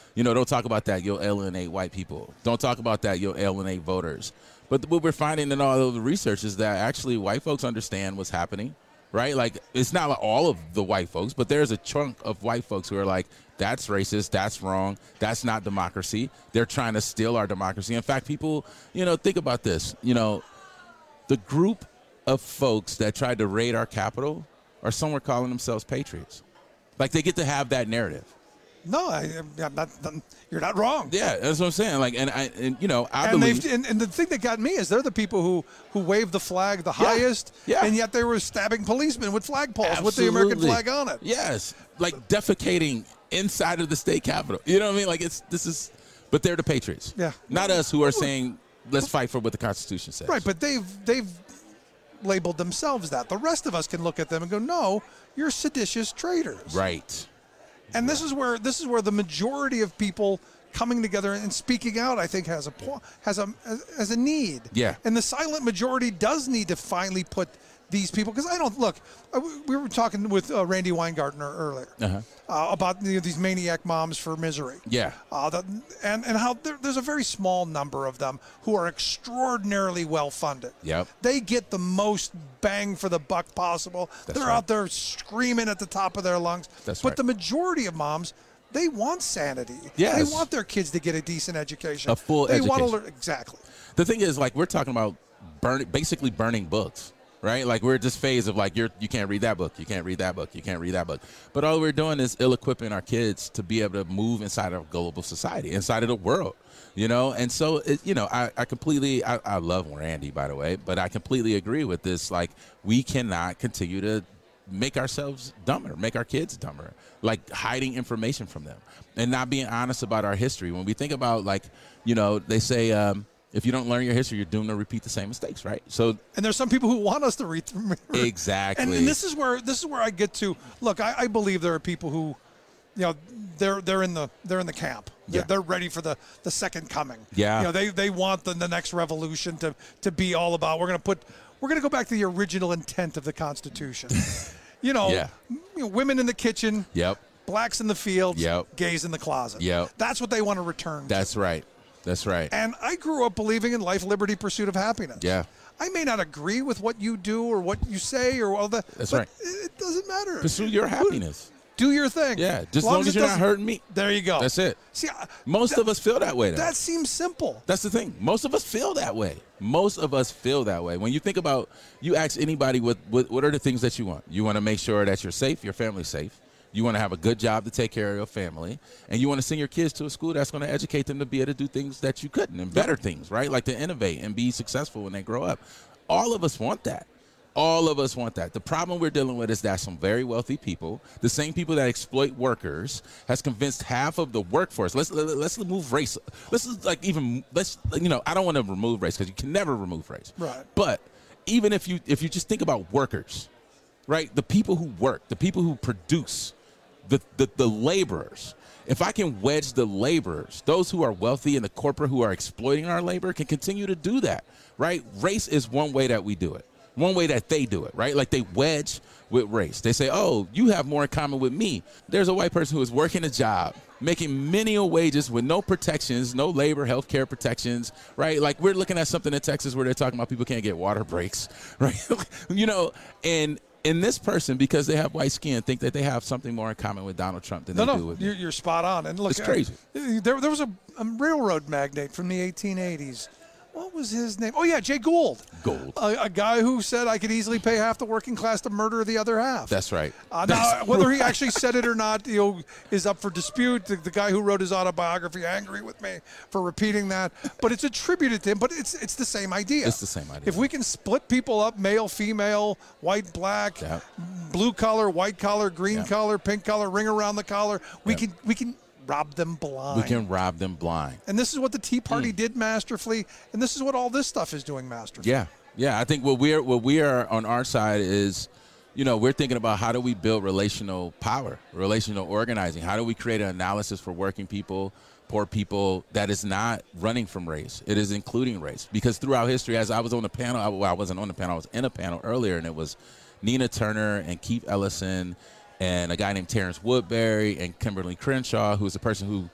You know, don't talk about that. You'll alienate white people. Don't talk about that. You'll alienate voters. But what we're finding in all of the research is that actually white folks understand what's happening, right? Like, it's not like all of the white folks, but there's a chunk of white folks who are like, that's racist, that's wrong, that's not democracy. They're trying to steal our democracy. In fact, people, you know, think about this. You know, the group of folks that tried to raid our Capitol are somewhere calling themselves patriots. Like, they get to have that narrative. No, I, I'm not, you're not wrong. Yeah, that's what I'm saying. Like, and I, and you know, I and believe. they've and, and the thing that got me is they're the people who who waved the flag the Yeah, highest, yeah. and yet they were stabbing policemen with flagpoles Absolutely. with the American flag on it. Yes, like defecating inside of the state capitol. You know what I mean? Like, it's this is, but they're the patriots. Yeah, not us who are saying let's fight for what the Constitution says. Right, but they've they've labeled themselves that. The rest of us can look at them and go, "No, you're seditious traitors." Right. And this is where this is where the majority of people coming together and speaking out, I think, has a po- has a has a need. Yeah. And the silent majority does need to finally put these people, because I don't look. I, we were talking with uh, Randy Weingartner earlier Uh-huh. uh, about you know, these maniac moms for misery. Yeah. Uh, the, and and how there, there's a very small number of them who are extraordinarily well funded. Yep. They get the most bang for the buck possible. That's They're right. out there screaming at the top of their lungs. That's but right. the majority of moms, they want sanity. Yes. They want their kids to get a decent education. A full they want to education. learn exactly. The thing is, like, we're talking about burn, basically burning books, right? Like, we're at this phase of like, you're you can't read that book, you can't read that book, you can't read that book. But all we're doing is ill-equipping our kids to be able to move inside of global society, inside of the world, you know. And so, it, you know, I, I completely, I, I love Randy, by the way, but I completely agree with this. Like, we cannot continue to make ourselves dumber, make our kids dumber, like hiding information from them and not being honest about our history. When we think about, like, you know, they say, um, if you don't learn your history, you're doomed to repeat the same mistakes, right? So, And there's some people who want us to read. exactly. And, and this is where this is where I get to look. I, I believe there are people who, you know, they're they're in the they're in the camp. They're, Yeah. they're ready for the, the second coming. Yeah. You know, they they want the, the next revolution to to be all about. We're gonna put we're gonna go back to the original intent of the Constitution. you know, Yeah. you know, women in the kitchen. Yep. Blacks in the fields. Yep. Gays in the closet. Yep. That's what they want to return. That's right. That's right. And I grew up believing in life, liberty, pursuit of happiness. Yeah. I may not agree with what you do or what you say or all that. That's but right. It doesn't matter. Pursue your happiness. Do your thing. Yeah, just as long, as, it you're not doesn't- hurting me. There you go. That's it. See, I- Most that- of us feel that way, though. That seems simple. That's the thing. Most of us feel that way. Most of us feel that way. When you think about, you ask anybody what, what, what are the things that you want? You want to make sure that you're safe, your family's safe. You want to have a good job to take care of your family. And you want to send your kids to a school that's going to educate them to be able to do things that you couldn't and better things, right? Like to innovate and be successful when they grow up. All of us want that. All of us want that. The problem we're dealing with is that some very wealthy people, the same people that exploit workers, has convinced half of the workforce. Let's let's remove race. Let's like even let's you know I don't want to remove race because you can never remove race. Right. But even if you if you just think about workers, right? The people who work, the people who produce, the the, the laborers. If I can wedge the laborers, those who are wealthy and the corporate who are exploiting our labor can continue to do that, right? Race is one way that we do it. One way that they do it, right? Like they wedge with race. They say, oh, you have more in common with me. There's a white person who is working a job, making menial wages with no protections, no labor, health care protections, right? Like we're looking at something in Texas where they're talking about people can't get water breaks, right? you know, and and this person, because they have white skin, think that they have something more in common with Donald Trump than No, they no, do with you're, me. you're spot on. And look, It's crazy. uh, there, there was a, a railroad magnate from the eighteen eighties. What was his name? Oh, yeah, Jay Gould. Gould. A, a guy who said I could easily pay half the working class to murder the other half. That's right. Uh, That's now, whether he right. actually said it or not, you know, is up for dispute. The, the guy who wrote his autobiography, angry with me for repeating that, but it's attributed to him. But it's it's the same idea. It's the same idea. If we can split people up, male, female, white, black, Yeah. blue collar, white collar, green Yeah. collar, pink collar, ring around the collar, we Yeah. can we can rob them blind. We can rob them blind. And this is what the Tea Party did masterfully, and this is what all this stuff is doing masterfully. Yeah, yeah. I think what we're what we are on our side is, you know, we're thinking about how do we build relational power, relational organizing. How do we create an analysis for working people, poor people that is not running from race? It is including race. Because throughout history, as I was on the panel, I, well, I wasn't on the panel, I was in a panel earlier, and it was Nina Turner and Keith Ellison and a guy named Terrence Woodbury and Kimberly Crenshaw, who is the person who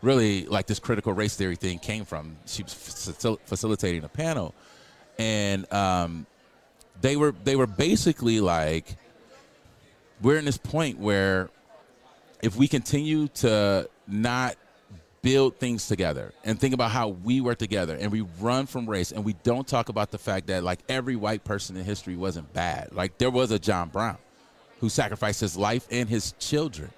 really like this critical race theory thing came from. She was facil- facilitating a panel, and um, they were they were basically like, we're in this point where if we continue to not build things together and think about how we work together, and we run from race, and we don't talk about the fact that like every white person in history wasn't bad. Like there was a John Brown who sacrificed his life and his children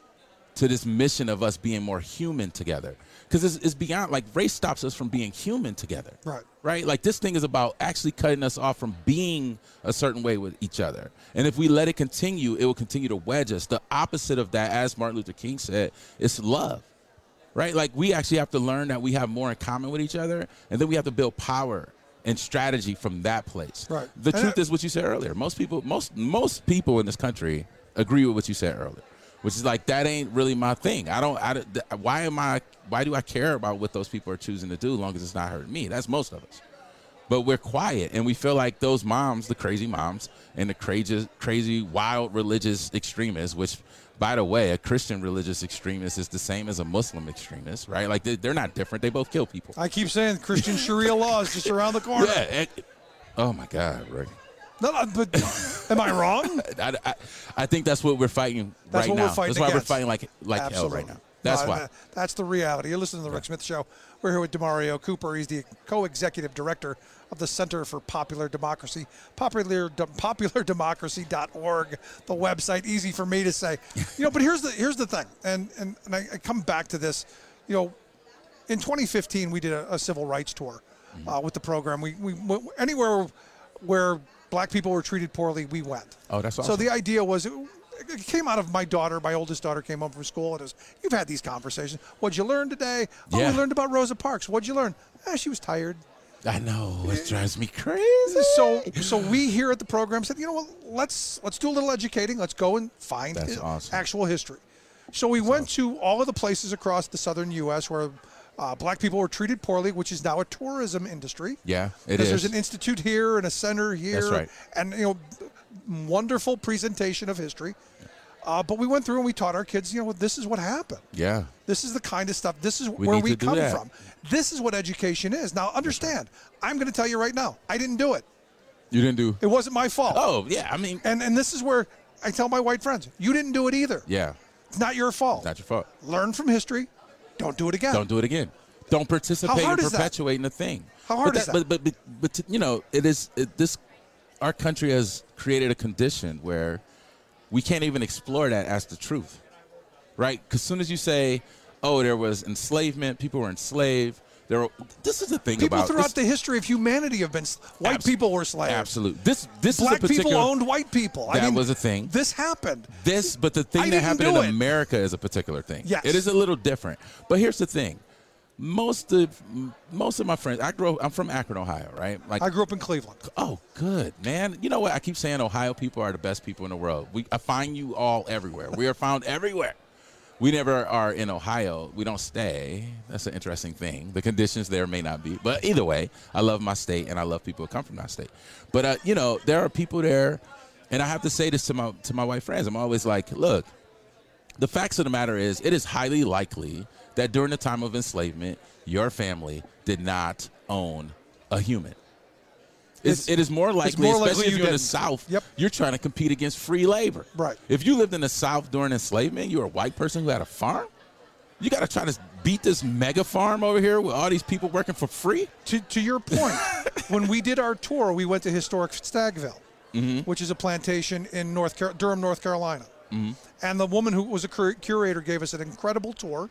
to this mission of us being more human together. Because it's, it's beyond, like, race stops us from being human together. Right. Right? Like, this thing is about actually cutting us off from being a certain way with each other. And if we let it continue, it will continue to wedge us. The opposite of that, as Martin Luther King said, is love. Right? Like, we actually have to learn that we have more in common with each other, and then we have to build power and strategy from that place. Right. The and truth I, is what you said earlier. Most people, most most people in this country agree with what you said earlier. Which is like, that ain't really my thing. I don't, I, why am I, why do I care about what those people are choosing to do as long as it's not hurting me? That's most of us. But we're quiet, and we feel like those moms, the crazy moms, and the crazy, crazy, wild religious extremists, which, by the way, a Christian religious extremist is the same as a Muslim extremist, right? Like, they're not different. They both kill people. I keep saying Christian Sharia law is just around the corner. Yeah. It, oh, my God, Rick. No, no, but am I wrong? I, I, I think that's what we're fighting that's right what now. We're fighting that's why against. we're fighting like like Absolutely. hell right now. That's no, why. That, that's the reality. You're listening to the Rick Smith Show. We're here with DeMario Cooper. He's the co-executive director of the Center for Popular Democracy, popular popular democracy dot org, the website. Easy for me to say. You know, but here's the here's the thing, and and, and I, I come back to this. You know, in twenty fifteen we did a, a civil rights tour mm-hmm. uh, with the program. We we went anywhere where black people were treated poorly, we went. Oh, that's awesome. So the idea was, it, it came out of my daughter, my oldest daughter came home from school, and it was, you've had these conversations. What'd you learn today? Oh, yeah. we learned about Rosa Parks. What'd you learn? Eh, she was tired. I know. It drives me crazy. So so we here at the program said, you know what, let's let's do a little educating. Let's go and find that's i- awesome. actual history. So we that's went awesome. to all of the places across the southern U S where Uh, black people were treated poorly, which is now a tourism industry. Yeah, it because is. There's an institute here and a center here. That's right. And, you know, wonderful presentation of history. Uh, but we went through and we taught our kids, you know, this is what happened. Yeah. This is the kind of stuff. This is We where need we to do come that. from. This is what education is. Now, understand, I'm going to tell you right now, I didn't do it. You didn't do. It wasn't my fault. Oh, yeah. I mean. And and this is where I tell my white friends, you didn't do it either. Yeah. It's not your fault. Not your fault. Learn from history. Don't do it again. Don't do it again. Don't participate hard in is that? perpetuating the thing. How hard but is that? But, but, but, but, but you know, it is it, this. Our country has created a condition where we can't even explore that as the truth, right? Because as soon as you say, "Oh, there was enslavement, people were enslaved," there. Were, this is the thing People about throughout this, the history of humanity have been s- white Abs- people were slaves. Absolutely. This this Black is a particular. people owned white people. That I mean, was a thing. This happened. This, but the I thing that didn't happened do in it. America is a particular thing. Yes. It is a little different. But here's the thing. Most of most of my friends, I grew up, I'm from Akron, Ohio, right? Like I grew up in Cleveland. Oh, good, man. You know what? I keep saying Ohio people are the best people in the world. We I find you all everywhere. We are found everywhere. We never are in Ohio. We don't stay. That's an interesting thing. The conditions there may not be. But either way, I love my state, and I love people who come from that state. But, uh, you know, there are people there, and I have to say this to my to my white friends. I'm always like, look, the facts of the matter is it is highly likely that during the time of enslavement, your family did not own a human. It's, It's- it is more likely, more especially likely if you you're in the didn't. South, Yep. you're trying to compete against free labor. Right. If you lived in the South during enslavement, you were a white person who had a farm, you got to try to beat this mega farm over here with all these people working for free? To, to your point, when we did our tour, we went to historic Stagville, Mm-hmm. which is a plantation in North Car- Durham, North Carolina. Mm-hmm. And the woman who was a cur- curator gave us an incredible tour,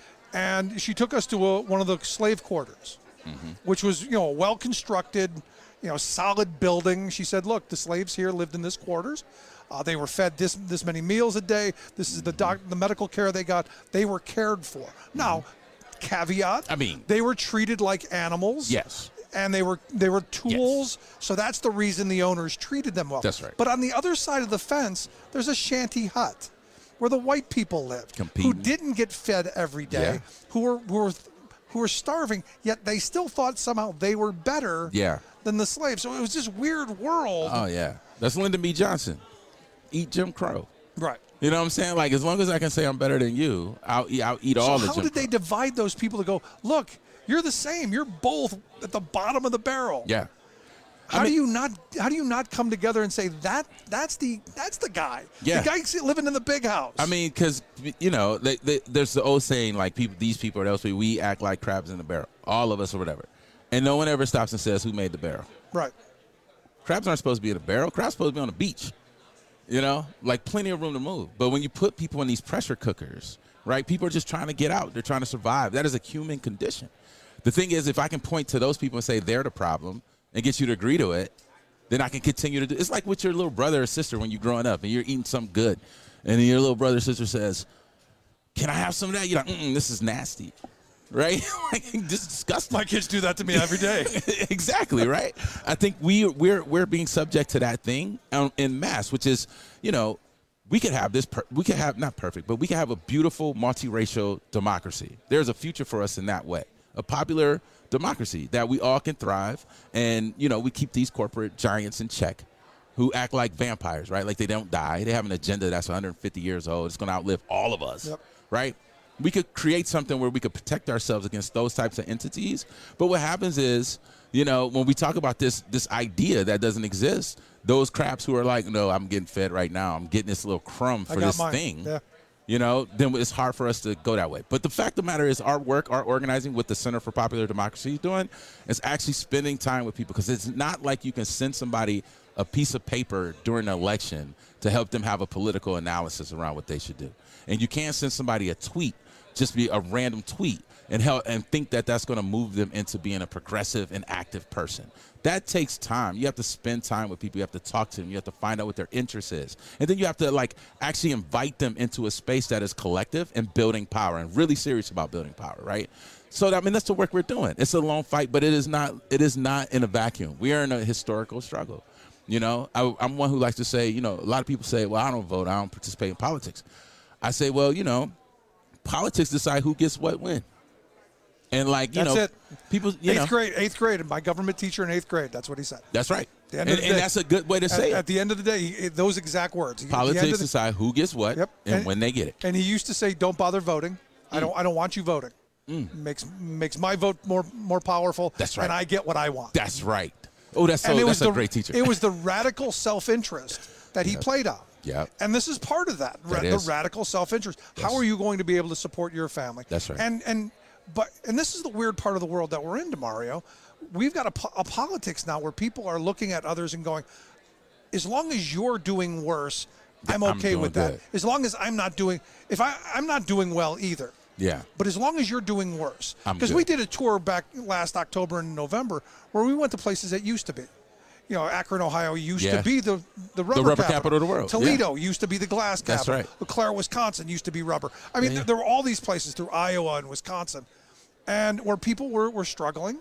and she took us to a, one of the slave quarters, Mm-hmm. which was, you know, a well-constructed, you know, solid building. She said, look, the slaves here lived in this quarters. Uh, they were fed this this many meals a day. This is the doc, the medical care they got. They were cared for. Now, caveat. I mean, they were treated like animals. Yes. And they were they were tools. So that's the reason the owners treated them well. That's right. But on the other side of the fence, there's a shanty hut where the white people lived, who Competing. didn't get fed every day, Yeah. who were who were who were starving, yet they still thought somehow they were better Yeah. than the slaves. So it was this weird world. Oh, yeah. That's Lyndon B. Johnson. Eat Jim Crow. Right. You know what I'm saying? Like, as long as I can say I'm better than you, I'll eat, I'll eat so all the how Jim did they divide those people to go, look, you're the same. You're both at the bottom of the barrel. Yeah. How I mean, do you not? How do you not come together and say that? That's the that's the guy. Yeah. The guy living in the big house. I mean, because you know, they, they, there's the old saying like, people, these people are those people. We act like crabs in the barrel, all of us or whatever, and no one ever stops and says who made the barrel. Right. Crabs aren't supposed to be in a barrel. Crabs are supposed to be on the beach. You know, like plenty of room to move. But when you put people in these pressure cookers, right? People are just trying to get out. They're trying to survive. That is a human condition. The thing is, if I can point to those people and say they're the problem and get you to agree to it, then I can continue to do. It's like with your little brother or sister when you're growing up and you're eating something good, and then your little brother or sister says, "Can I have some of that?" You're like, Mm-mm, "This is nasty." Right? Like, this is disgusting. My kids do that to me every day. Exactly, right? I think we we're we're being subject to that thing in mass, which is, you know, we could have this per, we could have not perfect, but we could have a beautiful multiracial democracy. There's a future for us in that way. A popular democracy that we all can thrive, and you know, we keep these corporate giants in check who act like vampires, right? Like they don't die. They have an agenda that's one hundred fifty years old. It's going to outlive all of us, yep. right? We could create something where we could protect ourselves against those types of entities. But what happens is, you know, when we talk about this this idea that doesn't exist, those craps who are like, no, I'm getting fed right now. I'm getting this little crumb for this mine. thing. Yeah. You know, then it's hard for us to go that way. But the fact of the matter is our work, our organizing with the Center for Popular Democracy is doing is actually spending time with people, because it's not like you can send somebody a piece of paper during an election to help them have a political analysis around what they should do. And you can't send somebody a tweet, just be a random tweet, and help and think that that's going to move them into being a progressive and active person. That takes time. You have to spend time with people. You have to talk to them. You have to find out what their interest is. And then you have to like actually invite them into a space that is collective and building power, and really serious about building power, right? So, I mean, that's the work we're doing. It's a long fight, but it is not it is not in a vacuum. We are in a historical struggle. You know, I, I'm one who likes to say, you know, a lot of people say, well, I don't vote. I don't participate in politics. I say, well, you know, politics decide who gets what when. And like, you that's know, it. people, you eighth know. grade, eighth grade, and my government teacher in eighth grade, that's what he said. That's right. And, and, and that's a good way to at, say it. At the end of the day, he, those exact words. Politics the, decide who gets what yep. and, and when they get it. And he used to say, don't bother voting. Mm. I don't I don't want you voting. Mm. Makes makes my vote more more powerful. That's right. And I get what I want. That's right. Oh, that's so, and it that's was a the, great teacher. It was the radical self-interest that he yep. played on. Yeah. And this is part of that, that the is. radical self-interest. Yes. How are you going to be able to support your family? That's right. And and but and this is the weird part of the world that we're in, Mario. We've got a, a politics now where people are looking at others and going, as long as you're doing worse, I'm okay I'm with doing that. good. As long as I'm not doing, if I I'm not doing well either. Yeah. But as long as you're doing worse, I'm because good. we did a tour back last October and November where we went to places that used to be. You know, Akron, Ohio used Yeah. to be the, the rubber, The rubber capital. capital of the world. Toledo used to be the glass That's capital. right. Eau Claire, Wisconsin used to be rubber. I mean, Yeah. th- there were all these places through Iowa and Wisconsin, and where people were, were struggling,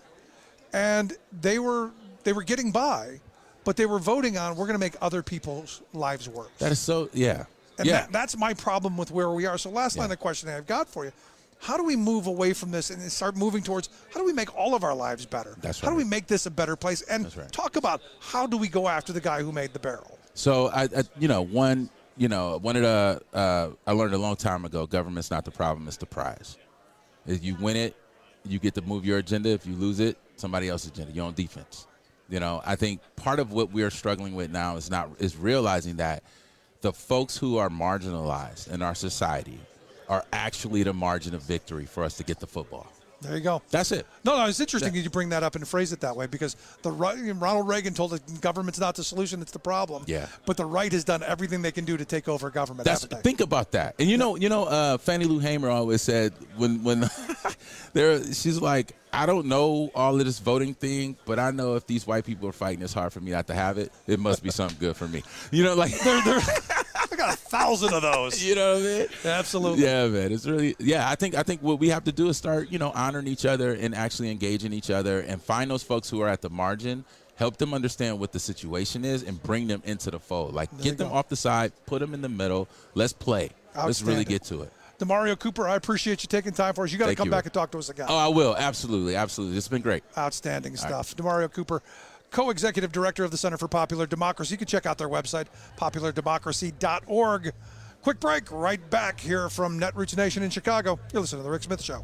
and they were they were getting by, but they were voting on, we're going to make other people's lives worse. That is so, yeah. And yeah. that, that's my problem with where we are. So last Yeah. line of questioning I've got for you, how do we move away from this and start moving towards, how do we make all of our lives better? That's How do right. we make this a better place? And That's right. talk about how do we go after the guy who made the barrel? So, I, I you know, one, you know, one of the, uh, I learned a long time ago, government's not the problem, it's the prize. If you win it, you get to move your agenda. If you lose it, somebody else's agenda. You're on defense. You know, I think part of what we're struggling with now is not is realizing that the folks who are marginalized in our society are actually the margin of victory for us to get the football. There you go. That's it. No, no, it's interesting that you bring that up and phrase it that way, because the right, Ronald Reagan told us government's not the solution, it's the problem. Yeah. But the right has done everything they can do to take over government. That's haven't they? think about that. And you know, you know, uh, Fannie Lou Hamer always said when when there she's like, I don't know all of this voting thing, but I know if these white people are fighting this hard for me not to have it, it must be something good for me. You know, like they're, they're, I got a thousand of those. You know what I mean? Absolutely. Yeah, man. It's really yeah. I think I think what we have to do is start, you know, honoring each other and actually engaging each other, and find those folks who are at the margin, help them understand what the situation is, and bring them into the fold. Like There get you them go. off the side, put them in the middle. Let's play. Let's really Outstanding. get to it. DeMario Cooper, I appreciate you taking time for us. You got to Thank come you. back and talk to us again. Oh, I will. Absolutely. Absolutely. It's been great. Outstanding All right. stuff. DeMario Cooper, co-executive director of the Center for Popular Democracy. You can check out their website, popular democracy dot org. Quick break, right back here from Netroots Nation in Chicago. You're listening to The Rick Smith Show.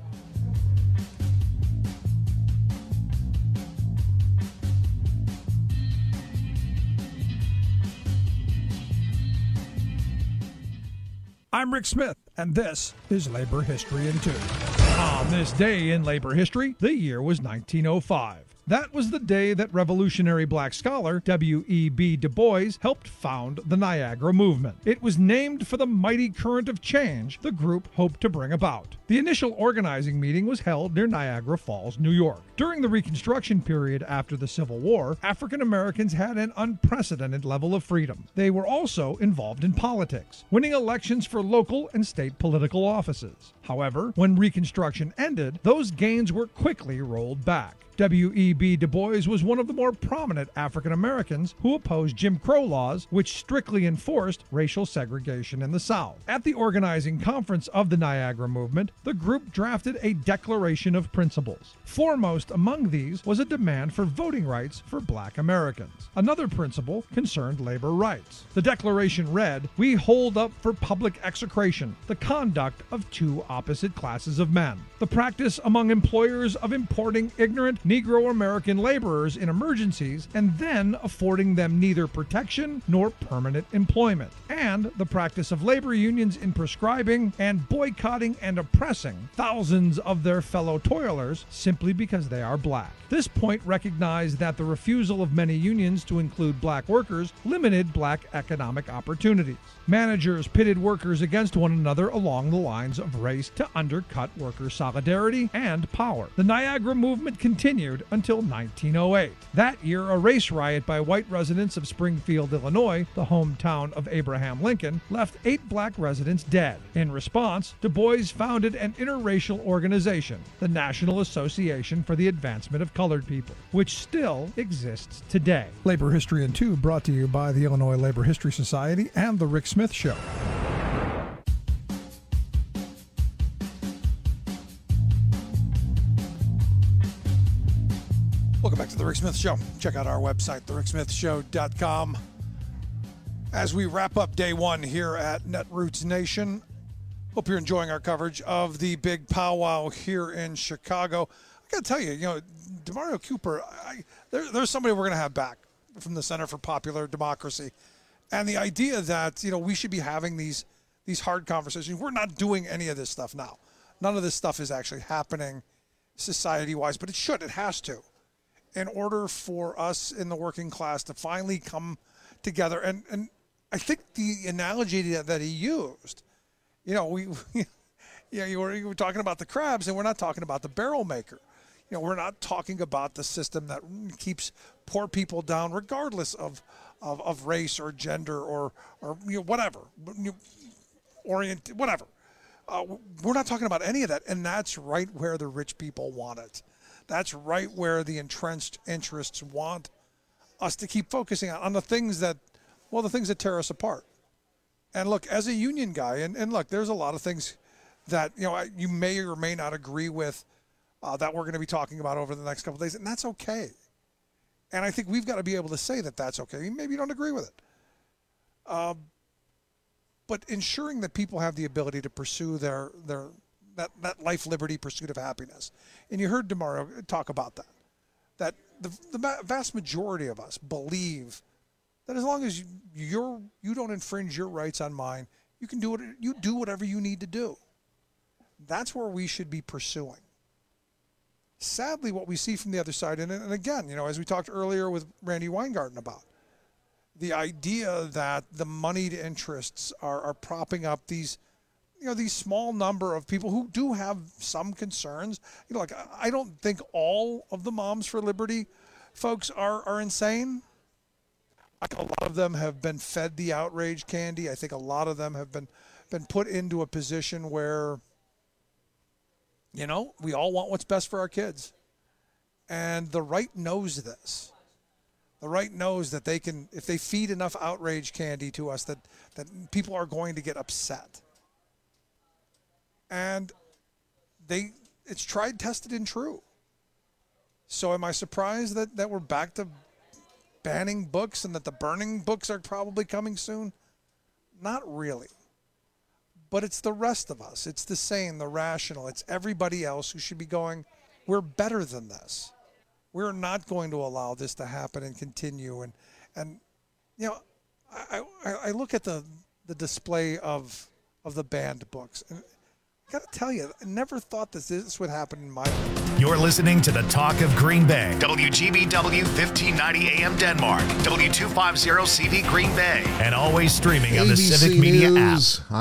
I'm Rick Smith, and this is Labor History in Two. On this day in labor history, the year was nineteen oh five. That was the day that revolutionary black scholar W E B Du Bois helped found the Niagara Movement. It was named for the mighty current of change the group hoped to bring about. The initial organizing meeting was held near Niagara Falls, New York. During the Reconstruction period after the Civil War, African Americans had an unprecedented level of freedom. They were also involved in politics, winning elections for local and state political offices. However, when Reconstruction ended, those gains were quickly rolled back. W E B Du Bois was one of the more prominent African Americans who opposed Jim Crow laws, which strictly enforced racial segregation in the South. At the organizing conference of the Niagara Movement, the group drafted a Declaration of Principles. Foremost among these was a demand for voting rights for black Americans. Another principle concerned labor rights. The declaration read, "We hold up for public execration the conduct of two opposite classes of men. The practice among employers of importing ignorant Negro American laborers in emergencies and then affording them neither protection nor permanent employment, and the practice of labor unions in prescribing and boycotting and oppressing thousands of their fellow toilers simply because they are black." This point recognized that the refusal of many unions to include black workers limited black economic opportunities. Managers pitted workers against one another along the lines of race to undercut worker solidarity and power. The Niagara Movement continued until nineteen oh eight. That year, a race riot by white residents of Springfield, Illinois, the hometown of Abraham Lincoln, left eight black residents dead. In response, Du Bois founded an interracial organization, the National Association for the Advancement of Colored People, which still exists today. Labor History in Two brought to you by the Illinois Labor History Society and The Rick Smith Show. Welcome back to The Rick Smith Show. Check out our website, the rick smith show dot com. As we wrap up day one here at Netroots Nation, hope you're enjoying our coverage of the big powwow here in Chicago. I got to tell you, you know, DeMario Cooper, I, there, there's somebody we're going to have back from the Center for Popular Democracy. And the idea that, you know, we should be having these these hard conversations. We're not doing any of this stuff now. None of this stuff is actually happening society-wise, but it should. It has to. In order for us in the working class to finally come together. And, and I think the analogy that, that he used, you know, we, you know, you were, you were talking about the crabs, and we're not talking about the barrel maker. You know, we're not talking about the system that keeps poor people down, regardless of of, of race or gender or or you know, whatever, you know, orient, whatever. Uh, we're not talking about any of that, and that's right where the rich people want it. That's right where the entrenched interests want us to keep focusing on, on the things that, well, the things that tear us apart. And look, as a union guy, and, and look, there's a lot of things that, you know, you may or may not agree with uh, that we're going to be talking about over the next couple of days, and that's okay. And I think we've got to be able to say that that's okay. Maybe you don't agree with it. Um, but ensuring that people have the ability to pursue their their that, that life, liberty, pursuit of happiness. And you heard DeMario talk about that. That the, the vast majority of us believe that as long as you you're, you don't infringe your rights on mine, you can do what you do whatever you need to do. That's where we should be pursuing. Sadly, what we see from the other side, and, and again, you know, as we talked earlier with Randy Weingarten about, the idea that the moneyed interests are, are propping up these, you know, these small number of people who do have some concerns. You know, like, I don't think all of the Moms for Liberty folks are, are insane. I think a lot of them have been fed the outrage candy. I think a lot of them have been, been put into a position where, you know, we all want what's best for our kids. And the right knows this. The right knows that they can, if they feed enough outrage candy to us, that, that people are going to get upset. And they, it's tried, tested, and true. So am I surprised that, that we're back to banning books and that the burning books are probably coming soon? Not really. but it's the rest of us. It's the sane, the rational. It's everybody else who should be going, we're better than this. We're not going to allow this to happen and continue. And, and you know, I, I, I look at the, the display of of the banned books. And I got to tell you, I never thought this, this would happen in my life. You're listening to the Talk of Green Bay. W G B W fifteen ninety A M Denmark. W two fifty C V Green Bay. And always streaming on the A B C Civic Media News. app.